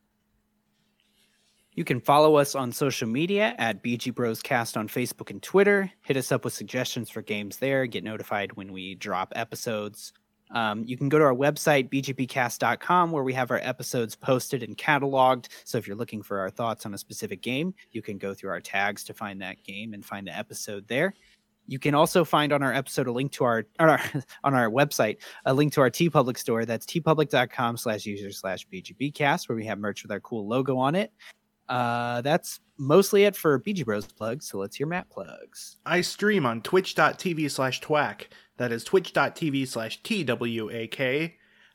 You can follow us on social media at BG Bros Cast on Facebook and Twitter. Hit us up with suggestions for games there. Get notified when we drop episodes. You can go to our website, bgbcast.com, where we have our episodes posted and cataloged. So if you're looking for our thoughts on a specific game, you can go through our tags to find that game and find the episode there. You can also find on our episode a link to on our website, a link to our TeePublic store. That's teepublic.com/user/BGBcast, where we have merch with our cool logo on it. That's mostly it for BG Bros plugs. So let's hear Matt plugs. I stream on twitch.tv/twack. That is twitch.tv/TWAK.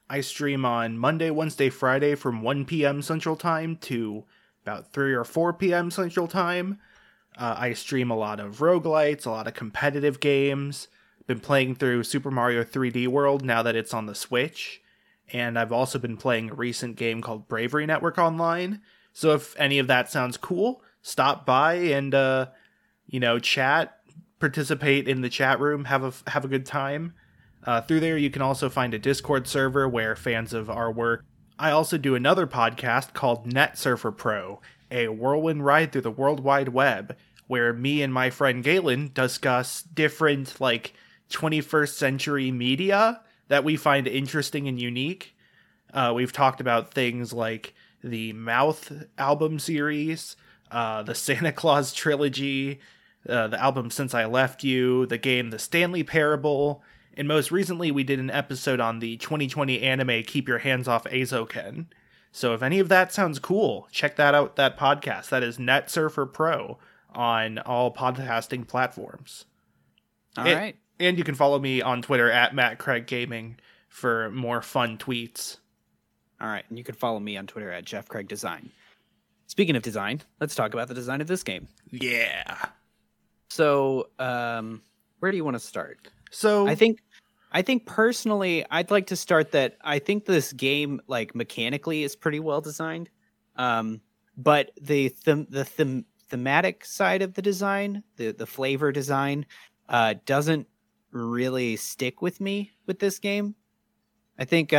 I stream on Monday, Wednesday, Friday from 1 p.m. Central Time to about 3 or 4 p.m. Central Time. I stream a lot of roguelites, a lot of competitive games. Been playing through Super Mario 3D World now that it's on the Switch. And I've also been playing a recent game called Bravery Network Online. So if any of that sounds cool, stop by and, chat, participate in the chat room, have a good time. Through there, you can also find a Discord server where fans of our work. I also do another podcast called Net Surfer Pro, a whirlwind ride through the World Wide Web, where me and my friend Galen discuss different, 21st century media that we find interesting and unique. We've talked about things like the Mouth album series, the Santa Claus trilogy, the album Since I Left You, the game The Stanley Parable, and most recently we did an episode on the 2020 anime Keep Your Hands Off Eizouken. So if any of that sounds cool, check that out, that podcast. That is Net Surfer Pro on all podcasting platforms. All right. And you can follow me on Twitter at Matt Craig Gaming for more fun tweets. All right. And you can follow me on Twitter at Jeff Craig Design. Speaking of design, let's talk about the design of this game. Yeah. So, where do you want to start? So I think personally, I'd like to start that I think this game, mechanically, is pretty well designed. But the thematic side of the design, the flavor design, doesn't really stick with me with this game. I think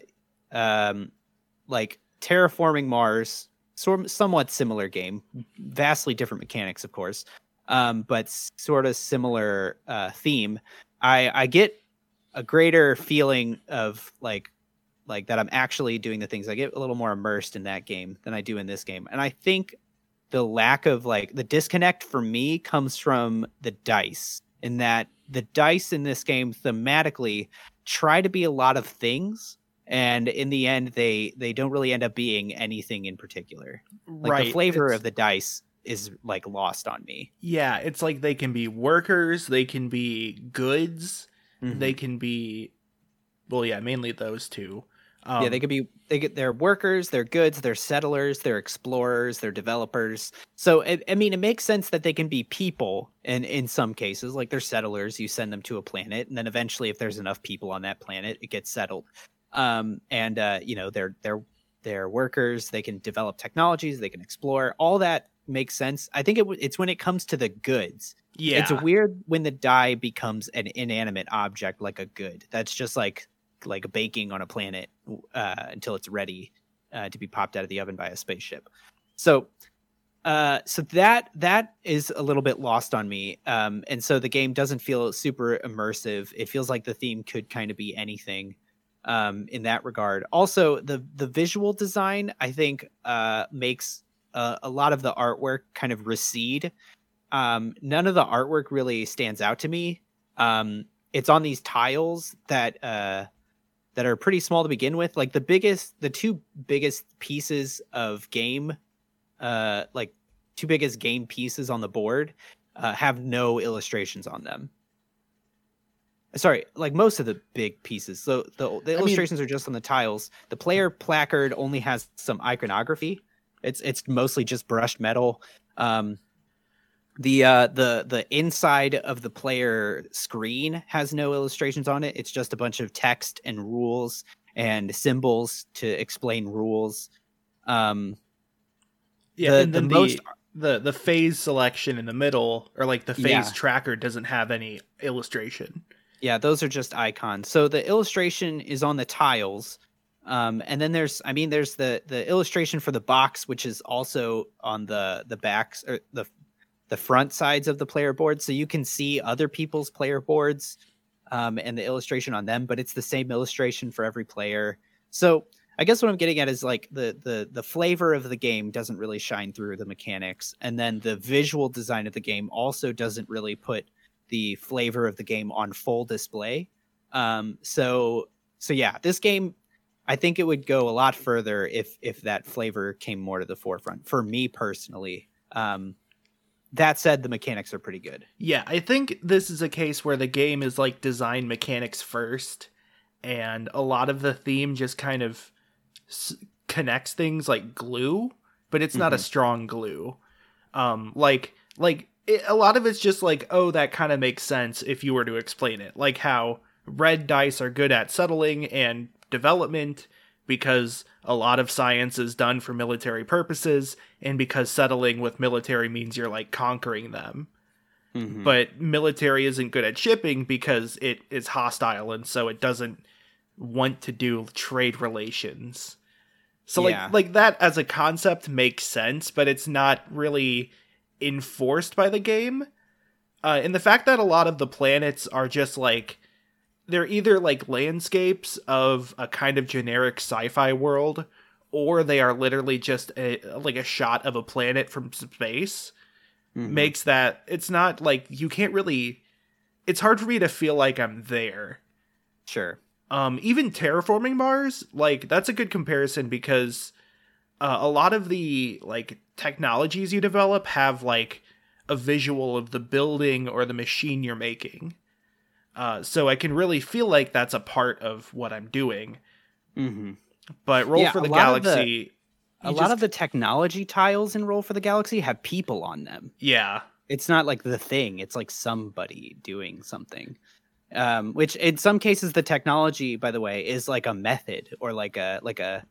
Terraforming Mars, somewhat similar game, vastly different mechanics, of course, but sort of similar theme. I get a greater feeling of like that I'm actually doing the things. I get a little more immersed in that game than I do in this game. And I think the lack of the disconnect for me comes from the dice, in that the dice in this game thematically try to be a lot of things. And in the end, they don't really end up being anything in particular. Right. The flavor of the dice is lost on me. Yeah. It's they can be workers. They can be goods. Mm-hmm. They can be, mainly those two. They're workers, they're goods, they're settlers, they're explorers, they're developers. So, it makes sense that they can be people in some cases, they're settlers. You send them to a planet, and then eventually, if there's enough people on that planet, it gets settled. They're workers. They can develop technologies. They can explore. All that makes sense. I think it's when it comes to the goods. Yeah. It's weird when the die becomes an inanimate object, like a good. That's just like baking on a planet until it's ready to be popped out of the oven by a spaceship. So that is a little bit lost on me. And so the game doesn't feel super immersive. It feels like the theme could kind of be anything in that regard. Also, the visual design, I think, makes a lot of the artwork kind of recede. None of the artwork really stands out to me. It's on these tiles that are pretty small to begin with. The two biggest pieces of game, two biggest game pieces on the board, have no illustrations on them. Sorry, most of the big pieces. So the illustrations are just on the tiles. The player placard only has some iconography. It's mostly just brushed metal. The inside of the player screen has no illustrations on it. It's just a bunch of text and rules and symbols to explain rules. And then the phase selection in the middle, or the phase tracker, doesn't have any illustration. Yeah, those are just icons. So the illustration is on the tiles. And then there's the illustration for the box, which is also on the backs, or the front sides of the player board. So you can see other people's player boards and the illustration on them, but it's the same illustration for every player. So I guess what I'm getting at is the flavor of the game doesn't really shine through the mechanics. And then the visual design of the game also doesn't really put the flavor of the game on full display. So yeah, this game, I think it would go a lot further if that flavor came more to the forefront for me personally. That said, the mechanics are pretty good. Yeah, I think this is a case where the game is design mechanics first, and a lot of the theme just kind of connects things like glue, but it's not a strong glue. A lot of it's just like, oh, that kind of makes sense if you were to explain it. Like how red dice are good at settling and development because a lot of science is done for military purposes, and because settling with military means you're like conquering them. But military isn't good at shipping because it is hostile, and so it doesn't want to do trade relations. So like that as a concept makes sense, but it's not really enforced by the game. And the fact that a lot of the planets are just like, they're either like landscapes of a kind of generic sci-fi world, or they are literally just a shot of a planet from space, makes that it's not like you can't really. It's hard for me to feel like I'm there. Sure. Even terraforming Mars, like that's a good comparison because a lot of the like technologies you develop have like a visual of the building or the machine you're making. So I can really feel like that's a part of what I'm doing. But Roll for the Galaxy... A lot of the technology tiles in Roll for the Galaxy have people on them. Yeah. It's not like the thing. It's like somebody doing something. Which in some cases, the technology, by the way, is like a method or like a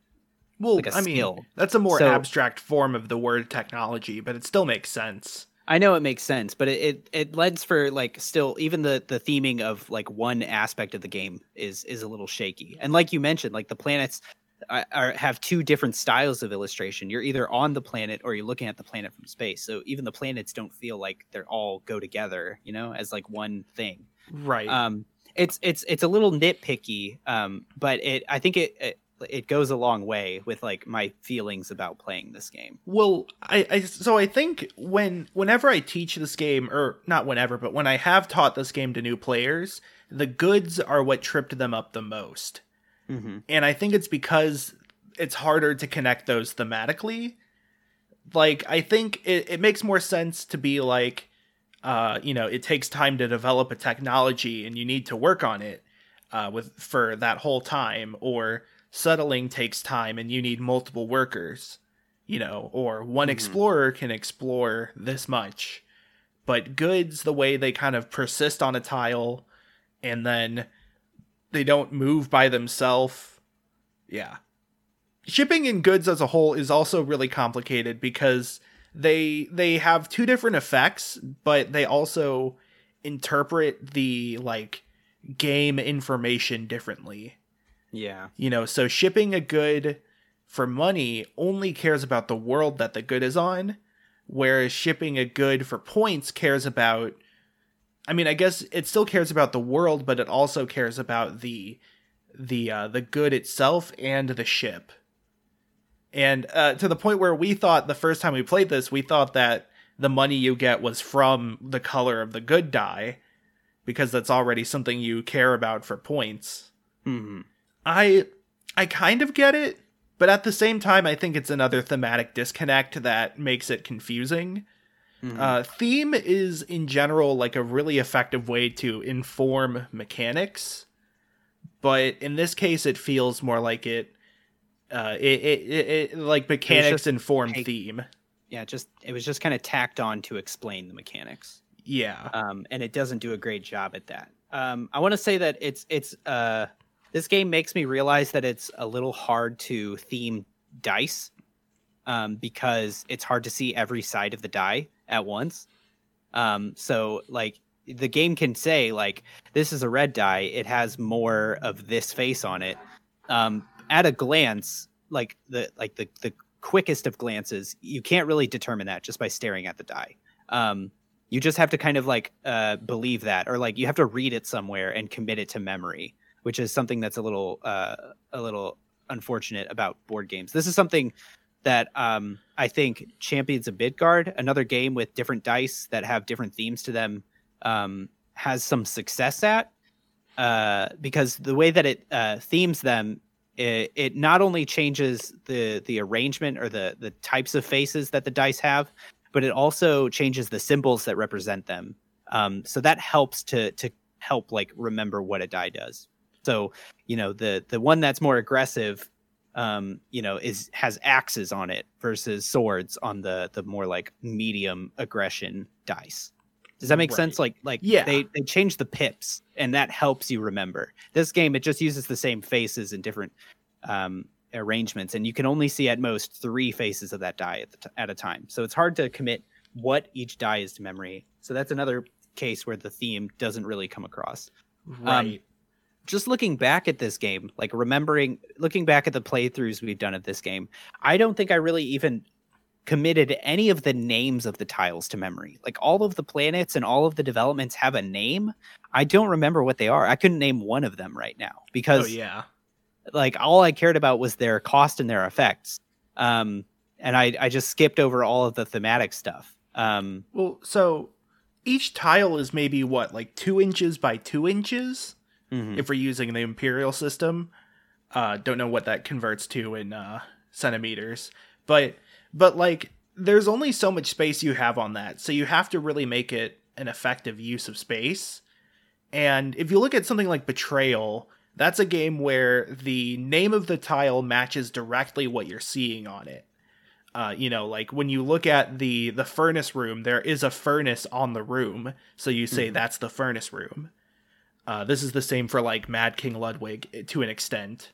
skill. Mean, that's a more abstract form of the word technology, but it still makes sense. I know it makes sense, but it lends for like still even the theming of like one aspect of the game is a little shaky. And like you mentioned, like the planets have two different styles of illustration. You're either on the planet or you're looking at the planet from space. So even the planets don't feel like they're all go together, as like one thing. Right. It's a little nitpicky, but I think it goes a long way with like my feelings about playing this game. Well, I think whenever I teach this game, or not whenever, but when I have taught this game to new players, the goods are what tripped them up the most. And I think it's because it's harder to connect those thematically. Like, I think it makes more sense to be like, it takes time to develop a technology and you need to work on it for that whole time, or settling takes time and you need multiple workers, or one explorer can explore this much. But goods, the way they kind of persist on a tile and then they don't move by themselves. Yeah. Shipping in goods as a whole is also really complicated because they have two different effects, but they also interpret the like game information differently. Yeah. So shipping a good for money only cares about the world that the good is on, whereas shipping a good for points cares about, I guess it still cares about the world, but it also cares about the good itself and the ship. And to the point where we thought the first time we played this, we thought that the money you get was from the color of the good die, because that's already something you care about for points. I kind of get it, but at the same time, I think it's another thematic disconnect that makes it confusing. Theme is, in general, like a really effective way to inform mechanics, but in this case, it feels more like it like mechanics inform theme. Yeah, it was just kind of tacked on to explain the mechanics. Yeah. And it doesn't do a great job at that. I want to say that it's this game makes me realize that it's a little hard to theme dice, because it's hard to see every side of the die at once. So like the game can say like, this is a red die, it has more of this face on it. At a glance, like the quickest of glances, you can't really determine that just by staring at the die. You just have to kind of like believe that, or like you have to read it somewhere and commit it to memory, which is something that's a little unfortunate about board games. This is something that I think Champions of Midgard, another game with different dice that have different themes to them, has some success at, because the way that it themes them, it not only changes the arrangement or the types of faces that the dice have, but it also changes the symbols that represent them. So that helps to help like remember what a die does. So, the one that's more aggressive, has axes on it versus swords on the more like medium aggression dice. Does that make sense? Like yeah. they changed the pips, and that helps you remember. This game, it just uses the same faces in different arrangements, and you can only see at most 3 faces of that die at a time. So it's hard to commit what each die is to memory. So that's another case where the theme doesn't really come across. Right. Just looking back at this game, like looking back at the playthroughs we've done of this game, I don't think I really even committed any of the names of the tiles to memory. Like all of the planets and all of the developments have a name. I don't remember what they are. I couldn't name one of them right now because like all I cared about was their cost and their effects. And I just skipped over all of the thematic stuff. Well, so each tile is maybe like 2 inches by 2 inches. Mm-hmm. If we're using the imperial system. Don't know what that converts to in centimeters, but like there's only so much space you have on that, so you have to really make it an effective use of space. And if you look at something like Betrayal, that's a game where the name of the tile matches directly what you're seeing on it. Like when you look at the furnace room, there is a furnace on the room, so you say that's the furnace room. This is the same for like Mad King Ludwig to an extent.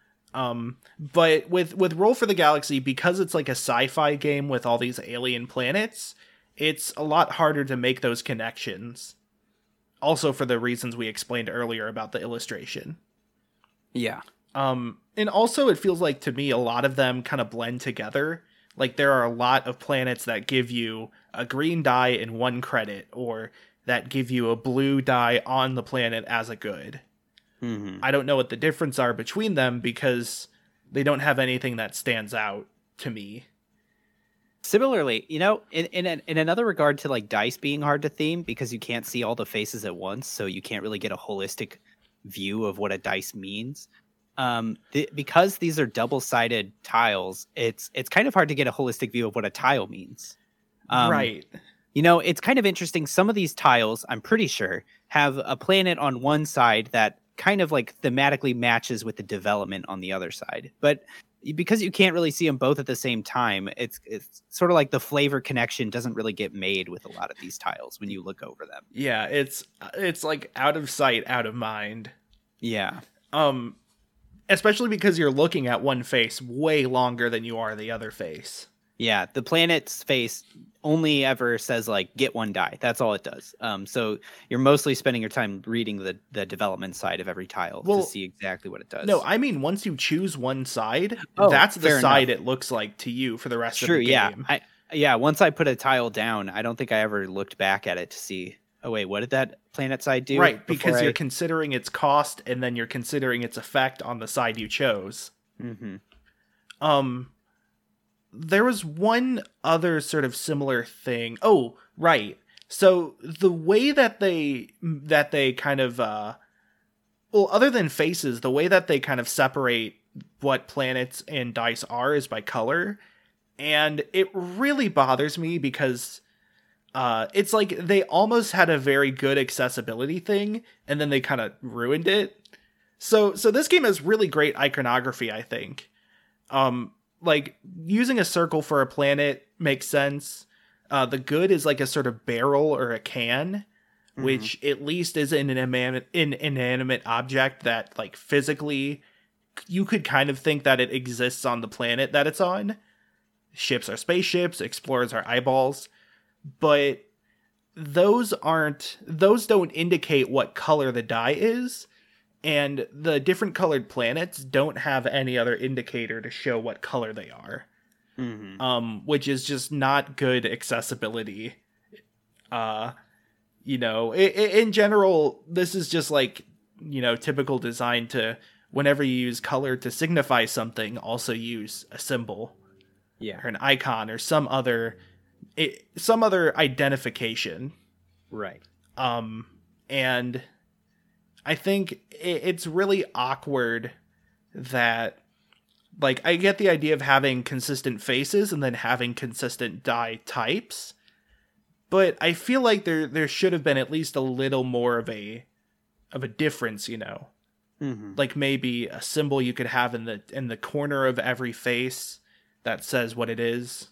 But with Roll for the Galaxy, because it's like a sci-fi game with all these alien planets, it's a lot harder to make those connections. Also for the reasons we explained earlier about the illustration. Yeah. And also it feels like to me a lot of them kind of blend together. Like there are a lot of planets that give you a green die and 1 credit, or that give you a blue die on the planet as a good. Mm-hmm. I don't know what the difference are between them because they don't have anything that stands out to me. Similarly, in another regard to like dice being hard to theme because you can't see all the faces at once, so you can't really get a holistic view of what a dice means. Because these are double-sided tiles, it's kind of hard to get a holistic view of what a tile means. Right. It's kind of interesting. Some of these tiles, I'm pretty sure, have a planet on one side that kind of like thematically matches with the development on the other side. But because you can't really see them both at the same time, it's sort of like the flavor connection doesn't really get made with a lot of these tiles when you look over them. Yeah, it's like out of sight, out of mind. Yeah. Especially because you're looking at one face way longer than you are the other face. Yeah, the planet's face only ever says like get 1 die. That's all it does. So you're mostly spending your time reading the development side of every tile to see exactly what it does. No, I mean once you choose one side, that's the side it looks like to you for the rest of the game. Yeah. Once I put a tile down, I don't think I ever looked back at it to see, oh wait, what did that planet side do? Right, because you're considering its cost and then you're considering its effect on the side you chose. Mm-hmm. There was one other sort of similar thing. Oh, right. So the way that they kind of other than faces, the way that they kind of separate what planets and dice are is by color. And it really bothers me because it's like they almost had a very good accessibility thing and then they kind of ruined it. So this game has really great iconography, I think. Like using a circle for a planet makes sense. The good is like a sort of barrel or a can, which at least is an inanimate object that like physically you could kind of think that it exists on the planet that it's on. Ships are spaceships, explorers are eyeballs, but those don't indicate what color the die is. And the different colored planets don't have any other indicator to show what color they are. Which is just not good accessibility. In general, this is just like, typical design to whenever you use color to signify something, also use a symbol. Yeah. Or an icon or some other identification. Right. And I think it's really awkward that, like, I get the idea of having consistent faces and then having consistent die types, but I feel like there should have been at least a little more of a difference, Like maybe a symbol you could have in the corner of every face that says what it is.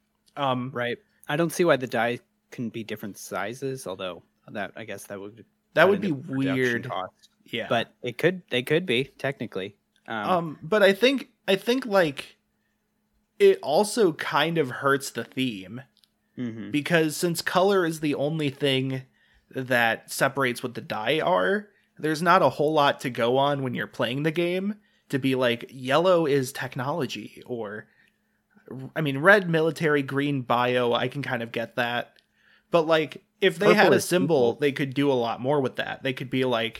Right. I don't see why the die can be different sizes, although I guess that would be weird. Cost. Yeah. But they could be technically. But I think like it also kind of hurts the theme because since color is the only thing that separates what the die are, there's not a whole lot to go on when you're playing the game to be like yellow is technology, or I mean red military, green bio, I can kind of get that. But like if they had a symbol, they could do a lot more with that. They could be like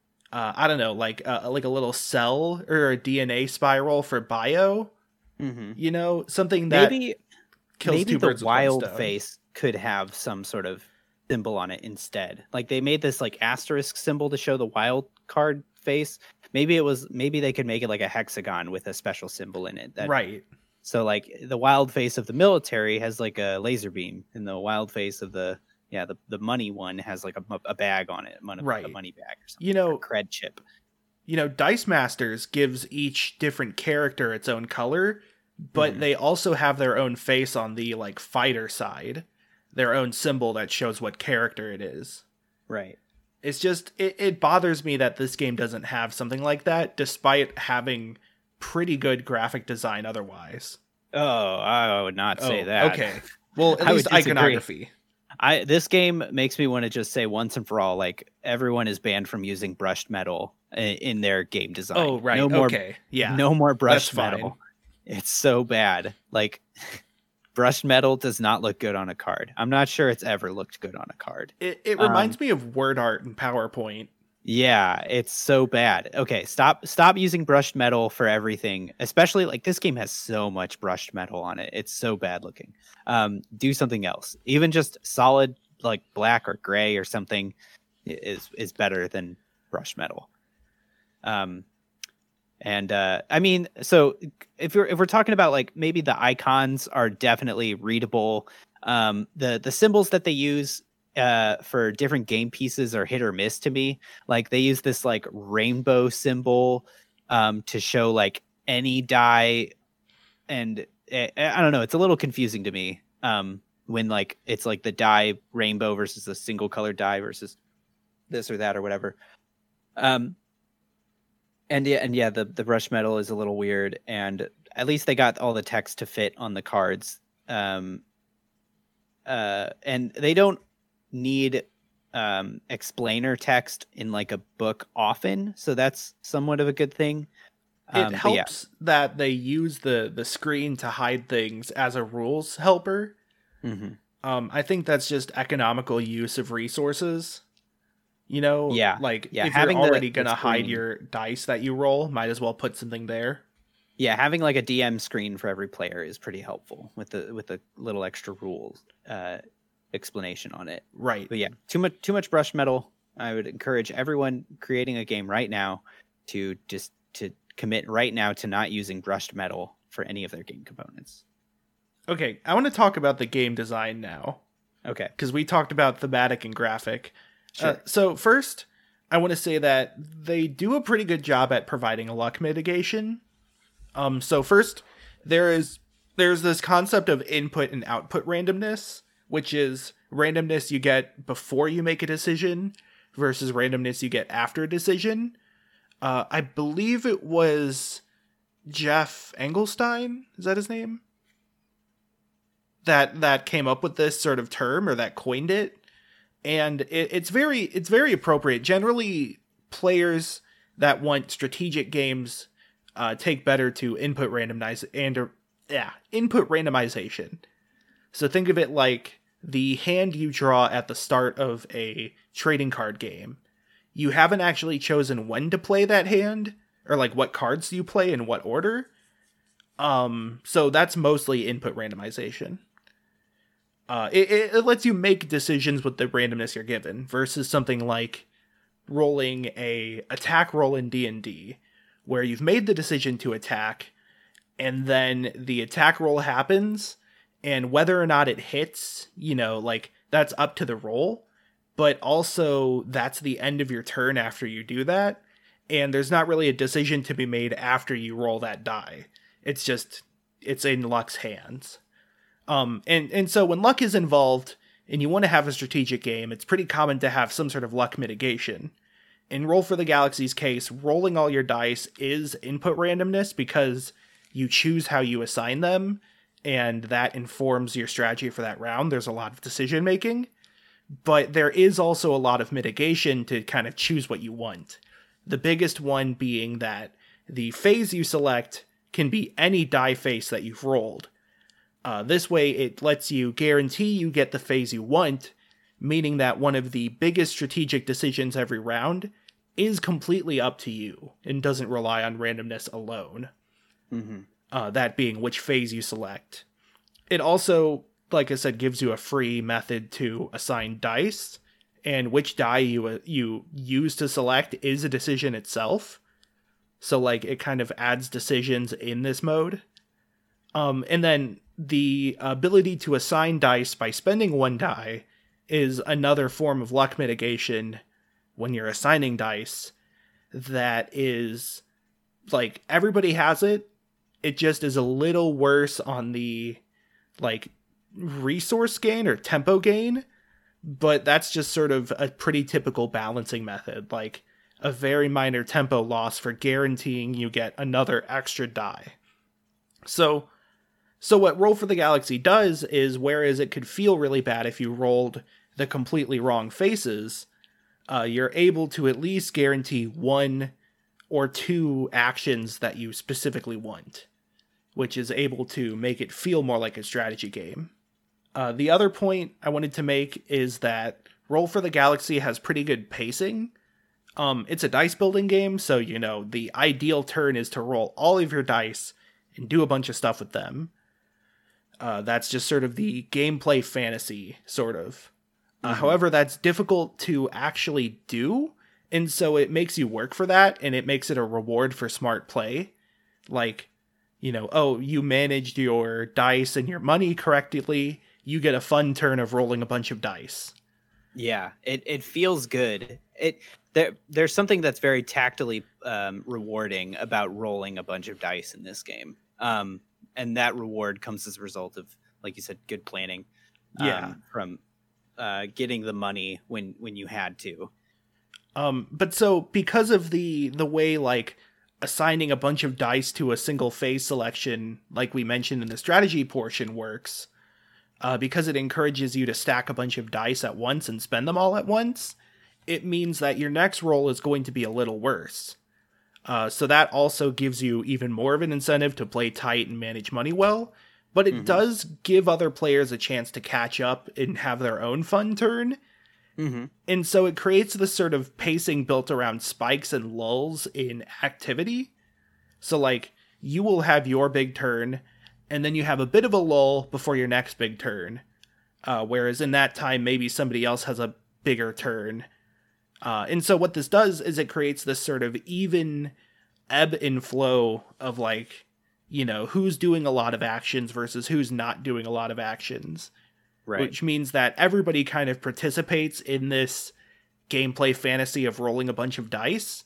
I don't know, like a little cell or a DNA spiral for bio. You know, something that kills two birds with one stone. The wild face could have some sort of symbol on it instead. Like they made this like asterisk symbol to show the wild card face. Maybe they could make it like a hexagon with a special symbol in it. Right. So like the wild face of the military has like a laser beam, and the wild face of the money one has like a bag on it, a money bag or something. You know, a cred chip. You know, Dice Masters gives each different character its own color, but they also have their own face on the like fighter side, their own symbol that shows what character it is. Right. It's just it bothers me that this game doesn't have something like that, despite having pretty good graphic design otherwise. Oh, I would not say that. Okay. Well, at least iconography. This game makes me want to just say once and for all, like everyone is banned from using brushed metal in their game design. Oh, right. Okay. Yeah. No more brushed metal. It's so bad. Like brushed metal does not look good on a card. I'm not sure it's ever looked good on a card. It reminds me of word art in PowerPoint. Yeah, it's so bad. Okay, stop using brushed metal for everything. Especially like this game has so much brushed metal on it. It's so bad looking. Do something else. Even just solid like black or gray or something is better than brushed metal. I mean, so if we're talking about like maybe the icons are definitely readable. The symbols that they use for different game pieces are hit or miss to me. Like they use this like rainbow symbol to show like any die, and I don't know, it's a little confusing to me when like it's like the die rainbow versus a single color die versus this or that or whatever. The brush metal is a little weird, and at least they got all the text to fit on the cards. And they don't need explainer text in like a book often, so that's somewhat of a good thing. It helps that they use the screen to hide things as a rules helper. I think that's just economical use of resources. You know, if you're already gonna hide your dice that you roll, might as well put something there. Yeah, having like a DM screen for every player is pretty helpful with the little extra rules explanation on it. Right. But yeah, too much brush metal. I would encourage everyone creating a game right now to commit right now to not using brushed metal for any of their game components. Okay, I want to talk about the game design now. Okay. Because we talked about thematic and graphic. Sure. So first, I want to say that they do a pretty good job at providing a luck mitigation. So first, there's this concept of input and output randomness, which is randomness you get before you make a decision versus randomness you get after a decision. I believe it was Jeff Engelstein, is that his name? That came up with this sort of term, or that coined it. And it's very appropriate. Generally, players that want strategic games take better to input randomization. So think of it like the hand you draw at the start of a trading card game. You haven't actually chosen when to play that hand, or like what cards do you play in what order. So that's mostly input randomization. It lets you make decisions with the randomness you're given versus something like rolling a attack roll in D&D, where you've made the decision to attack, and then the attack roll happens, and whether or not it hits, like that's up to the roll, but also that's the end of your turn after you do that, and there's not really a decision to be made after you roll that die. It's in luck's hands. And so when luck is involved and you want to have a strategic game, it's pretty common to have some sort of luck mitigation. In Roll for the Galaxy's case, rolling all your dice is input randomness because you choose how you assign them, and that informs your strategy for that round. There's a lot of decision making, but there is also a lot of mitigation to kind of choose what you want. The biggest one being that the phase you select can be any die face that you've rolled. This way, it lets you guarantee you get the phase you want, meaning that one of the biggest strategic decisions every round is completely up to you and doesn't rely on randomness alone. Mm-hmm. That being which phase you select. It also, like I said, gives you a free method to assign dice, and which die you use to select is a decision itself. So, like, it kind of adds decisions in this mode. And then the ability to assign dice by spending one die is another form of luck mitigation when you're assigning dice that is, like, everybody has it. It just is a little worse on the, like, resource gain or tempo gain, but that's just sort of a pretty typical balancing method, like a very minor tempo loss for guaranteeing you get another extra die. So what Roll for the Galaxy does is, whereas it could feel really bad if you rolled the completely wrong faces, you're able to at least guarantee one or two actions that you specifically want, which is able to make it feel more like a strategy game. The other point I wanted to make is that Roll for the Galaxy has pretty good pacing. It's a dice building game, so, you know, the ideal turn is to roll all of your dice and do a bunch of stuff with them. That's just sort of the gameplay fantasy, sort of. However, that's difficult to actually do, and so it makes you work for that, and it makes it a reward for smart play. Like, you know, oh, you managed your dice and your money correctly, you get a fun turn of rolling a bunch of dice. Yeah, it feels good. There's something that's very tactily rewarding about rolling a bunch of dice in this game. And that reward comes as a result of, like you said, good planning. From getting the money when you had to. But so because of the way, like, assigning a bunch of dice to a single phase selection, like we mentioned in the strategy portion, works, because it encourages you to stack a bunch of dice at once and spend them all at once, it means that your next roll is going to be a little worse. So that also gives you even more of an incentive to play tight and manage money well, but it does give other players a chance to catch up and have their own fun turn. And so it creates this sort of pacing built around spikes and lulls in activity. So, like, you will have your big turn, and then you have a bit of a lull before your next big turn. Whereas in that time, maybe somebody else has a bigger turn. And so what this does is it creates this sort of even ebb and flow of, like, you know, who's doing a lot of actions versus who's not doing a lot of actions. Right. Which means that everybody kind of participates in this gameplay fantasy of rolling a bunch of dice.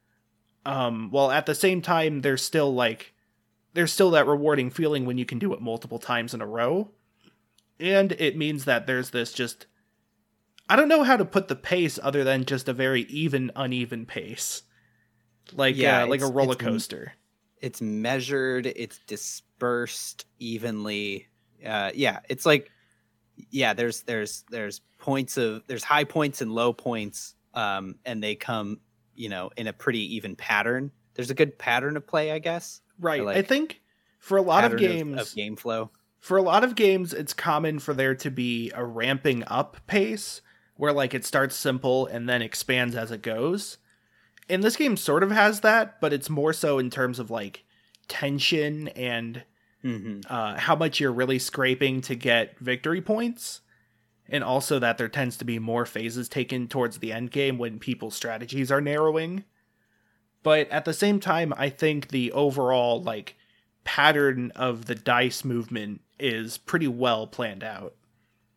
While at the same time, there's still that rewarding feeling when you can do it multiple times in a row. And it means that there's this just, I don't know how to put the pace other than just a very even, uneven pace. Like a roller coaster. It's measured, it's dispersed evenly. It's like, there's points there's high points and low points, and they come, you know, in a pretty even pattern. There's a good pattern of play, I guess. Right. I think for a lot of games of game flow, for a lot of games, it's common for there to be a ramping up pace where, like, it starts simple and then expands as it goes. And this game sort of has that, but it's more so in terms of, like, tension and how much you're really scraping to get victory points. And also that there tends to be more phases taken towards the end game when people's strategies are narrowing. But at the same time, I think the overall, like, pattern of the dice movement is pretty well planned out.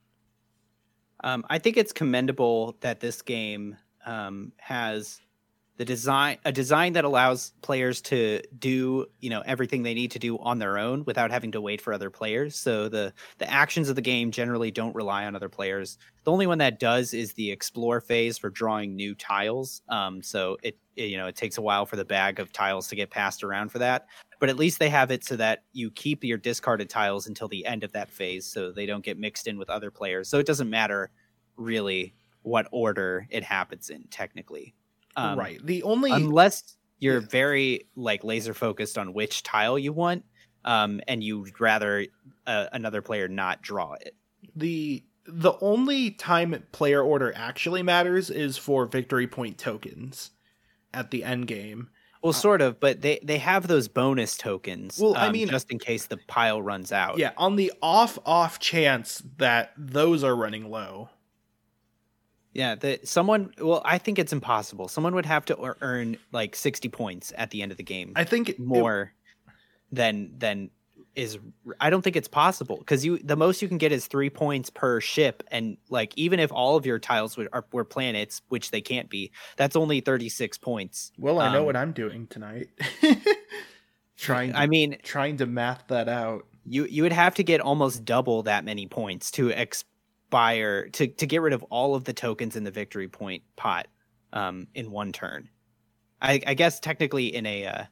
I think it's commendable that this game has a design that allows players to do, everything they need to do on their own without having to wait for other players. So the actions of the game generally don't rely on other players. The only one that does is the explore phase for drawing new tiles. So it takes a while for the bag of tiles to get passed around for that. But at least they have it so that you keep your discarded tiles until the end of that phase, so they don't get mixed in with other players. So it doesn't matter really what order it happens in, technically. Right. Unless you're very laser focused on which tile you want, and you'd rather another player not draw it. The only time player order actually matters is for victory point tokens at the end game. Well, sort of, but they have those bonus tokens. Well, just in case the pile runs out. Yeah, on the off chance that those are running low. Yeah, I think it's impossible. Someone would have to earn 60 points at the end of the game. I think more than is. I don't think it's possible, because the most you can get is 3 points per ship, and even if all of your tiles were planets, which they can't be, that's only 36 points. Well, I know what I'm doing tonight. trying to math that out. You would have to get almost double that many points to to get rid of all of the tokens in the victory point pot in one turn. I guess technically in a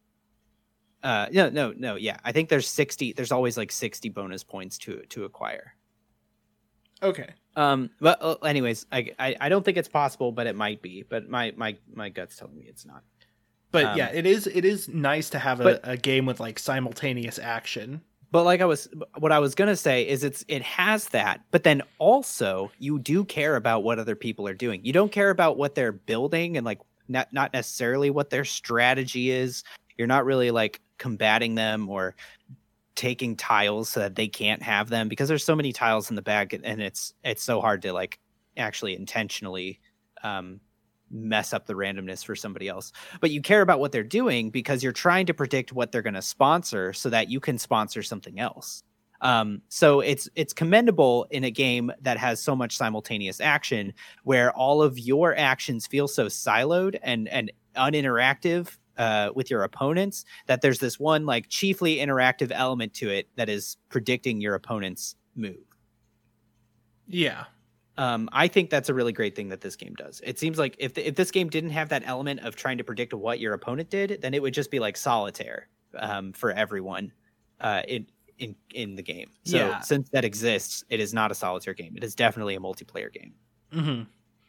yeah, I think there's always 60 bonus points to acquire. Okay. But anyways, I don't think it's possible, but it might be. But my gut's telling me it's not. But yeah, it is nice to have a game with simultaneous action. But what I was gonna say is it has that, but then also you do care about what other people are doing. You don't care about what they're building and not necessarily what their strategy is. You're not really combating them or taking tiles so that they can't have them, because there's so many tiles in the bag, and it's so hard to actually intentionally mess up the randomness for somebody else. But you care about what they're doing because you're trying to predict what they're going to sponsor so that you can sponsor something else. So it's commendable in a game that has so much simultaneous action, where all of your actions feel so siloed and uninteractive with your opponents, that there's this one chiefly interactive element to it that is predicting your opponent's move. Yeah. I think that's a really great thing that this game does. It seems like if this game didn't have that element of trying to predict what your opponent did, then it would just be like solitaire for everyone in the game. So since that exists, it is not a solitaire game. It is definitely a multiplayer game. Mm-hmm.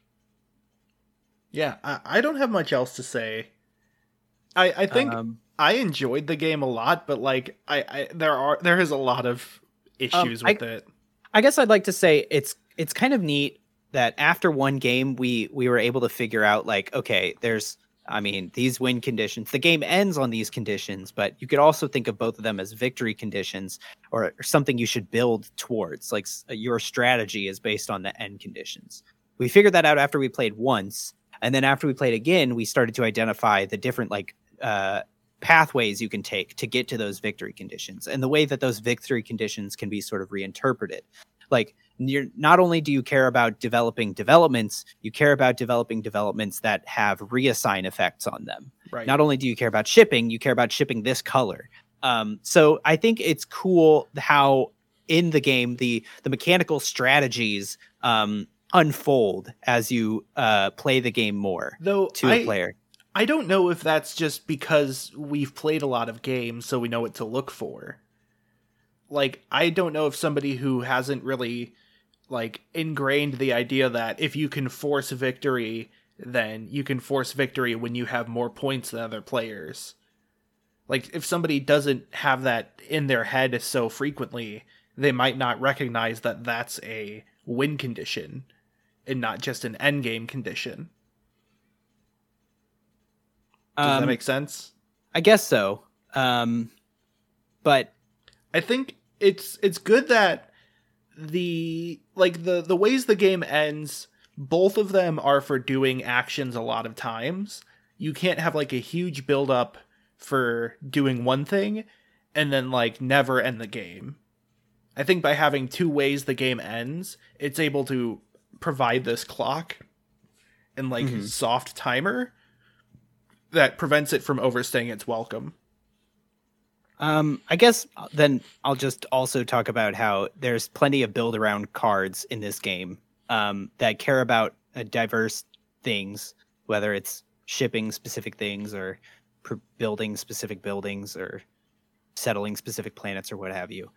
Yeah, I don't have much else to say. I think I enjoyed the game a lot, but there is a lot of issues with it. I guess I'd like to say it's kind of neat that after one game we were able to figure out okay, there's these win conditions. The game ends on these conditions, but you could also think of both of them as victory conditions or something you should build towards. Your strategy is based on the end conditions. We figured that out after we played once, and then after we played again, we started to identify the different pathways you can take to get to those victory conditions, and the way that those victory conditions can be sort of reinterpreted. Not only do you care about developing developments, you care about developing developments that have reassign effects on them. Right. Not only do you care about shipping, you care about shipping this color. So I think it's cool how in the game the mechanical strategies unfold as you play the game more a player. I don't know if that's just because we've played a lot of games, so we know what to look for. I don't know if somebody who hasn't really ingrained the idea that if you can force victory, then you can force victory when you have more points than other players. If somebody doesn't have that in their head so frequently, they might not recognize that that's a win condition and not just an end game condition. Does that make sense? I guess so. But I think it's good that the ways the game ends, both of them are for doing actions a lot of times. You can't have a huge build up for doing one thing and then never end the game. I think by having two ways the game ends, it's able to provide this clock and soft timer that prevents it from overstaying its welcome. I guess then I'll just also talk about how there's plenty of build around cards in this game that care about diverse things, whether it's shipping specific things or building specific buildings or settling specific planets or what have you.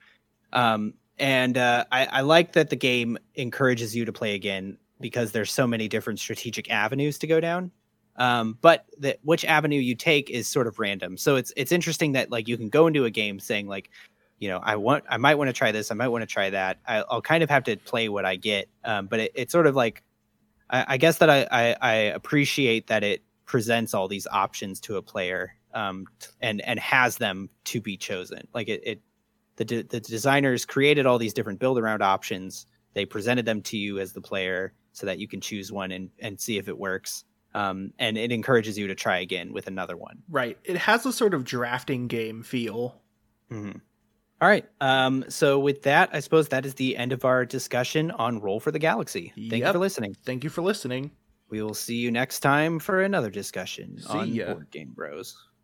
I like that the game encourages you to play again because there's so many different strategic avenues to go down. But which avenue you take is sort of random. So it's interesting that like you can go into a game saying like, you know, I might want to try this. I might want to try that. I'll kind of have to play what I get. But it's sort of like, I guess that I appreciate that it presents all these options to a player, and has them to be chosen. Like the designers created all these different build around options. They presented them to you as the player so that you can choose one and see if it works. And it encourages you to try again with another one. Right. It has a sort of drafting game feel. Mm-hmm. All right. So with that, I suppose that is the end of our discussion on Roll for the Galaxy. Thank you for listening. Thank you for listening. We will see you next time for another discussion on Board Game Bros.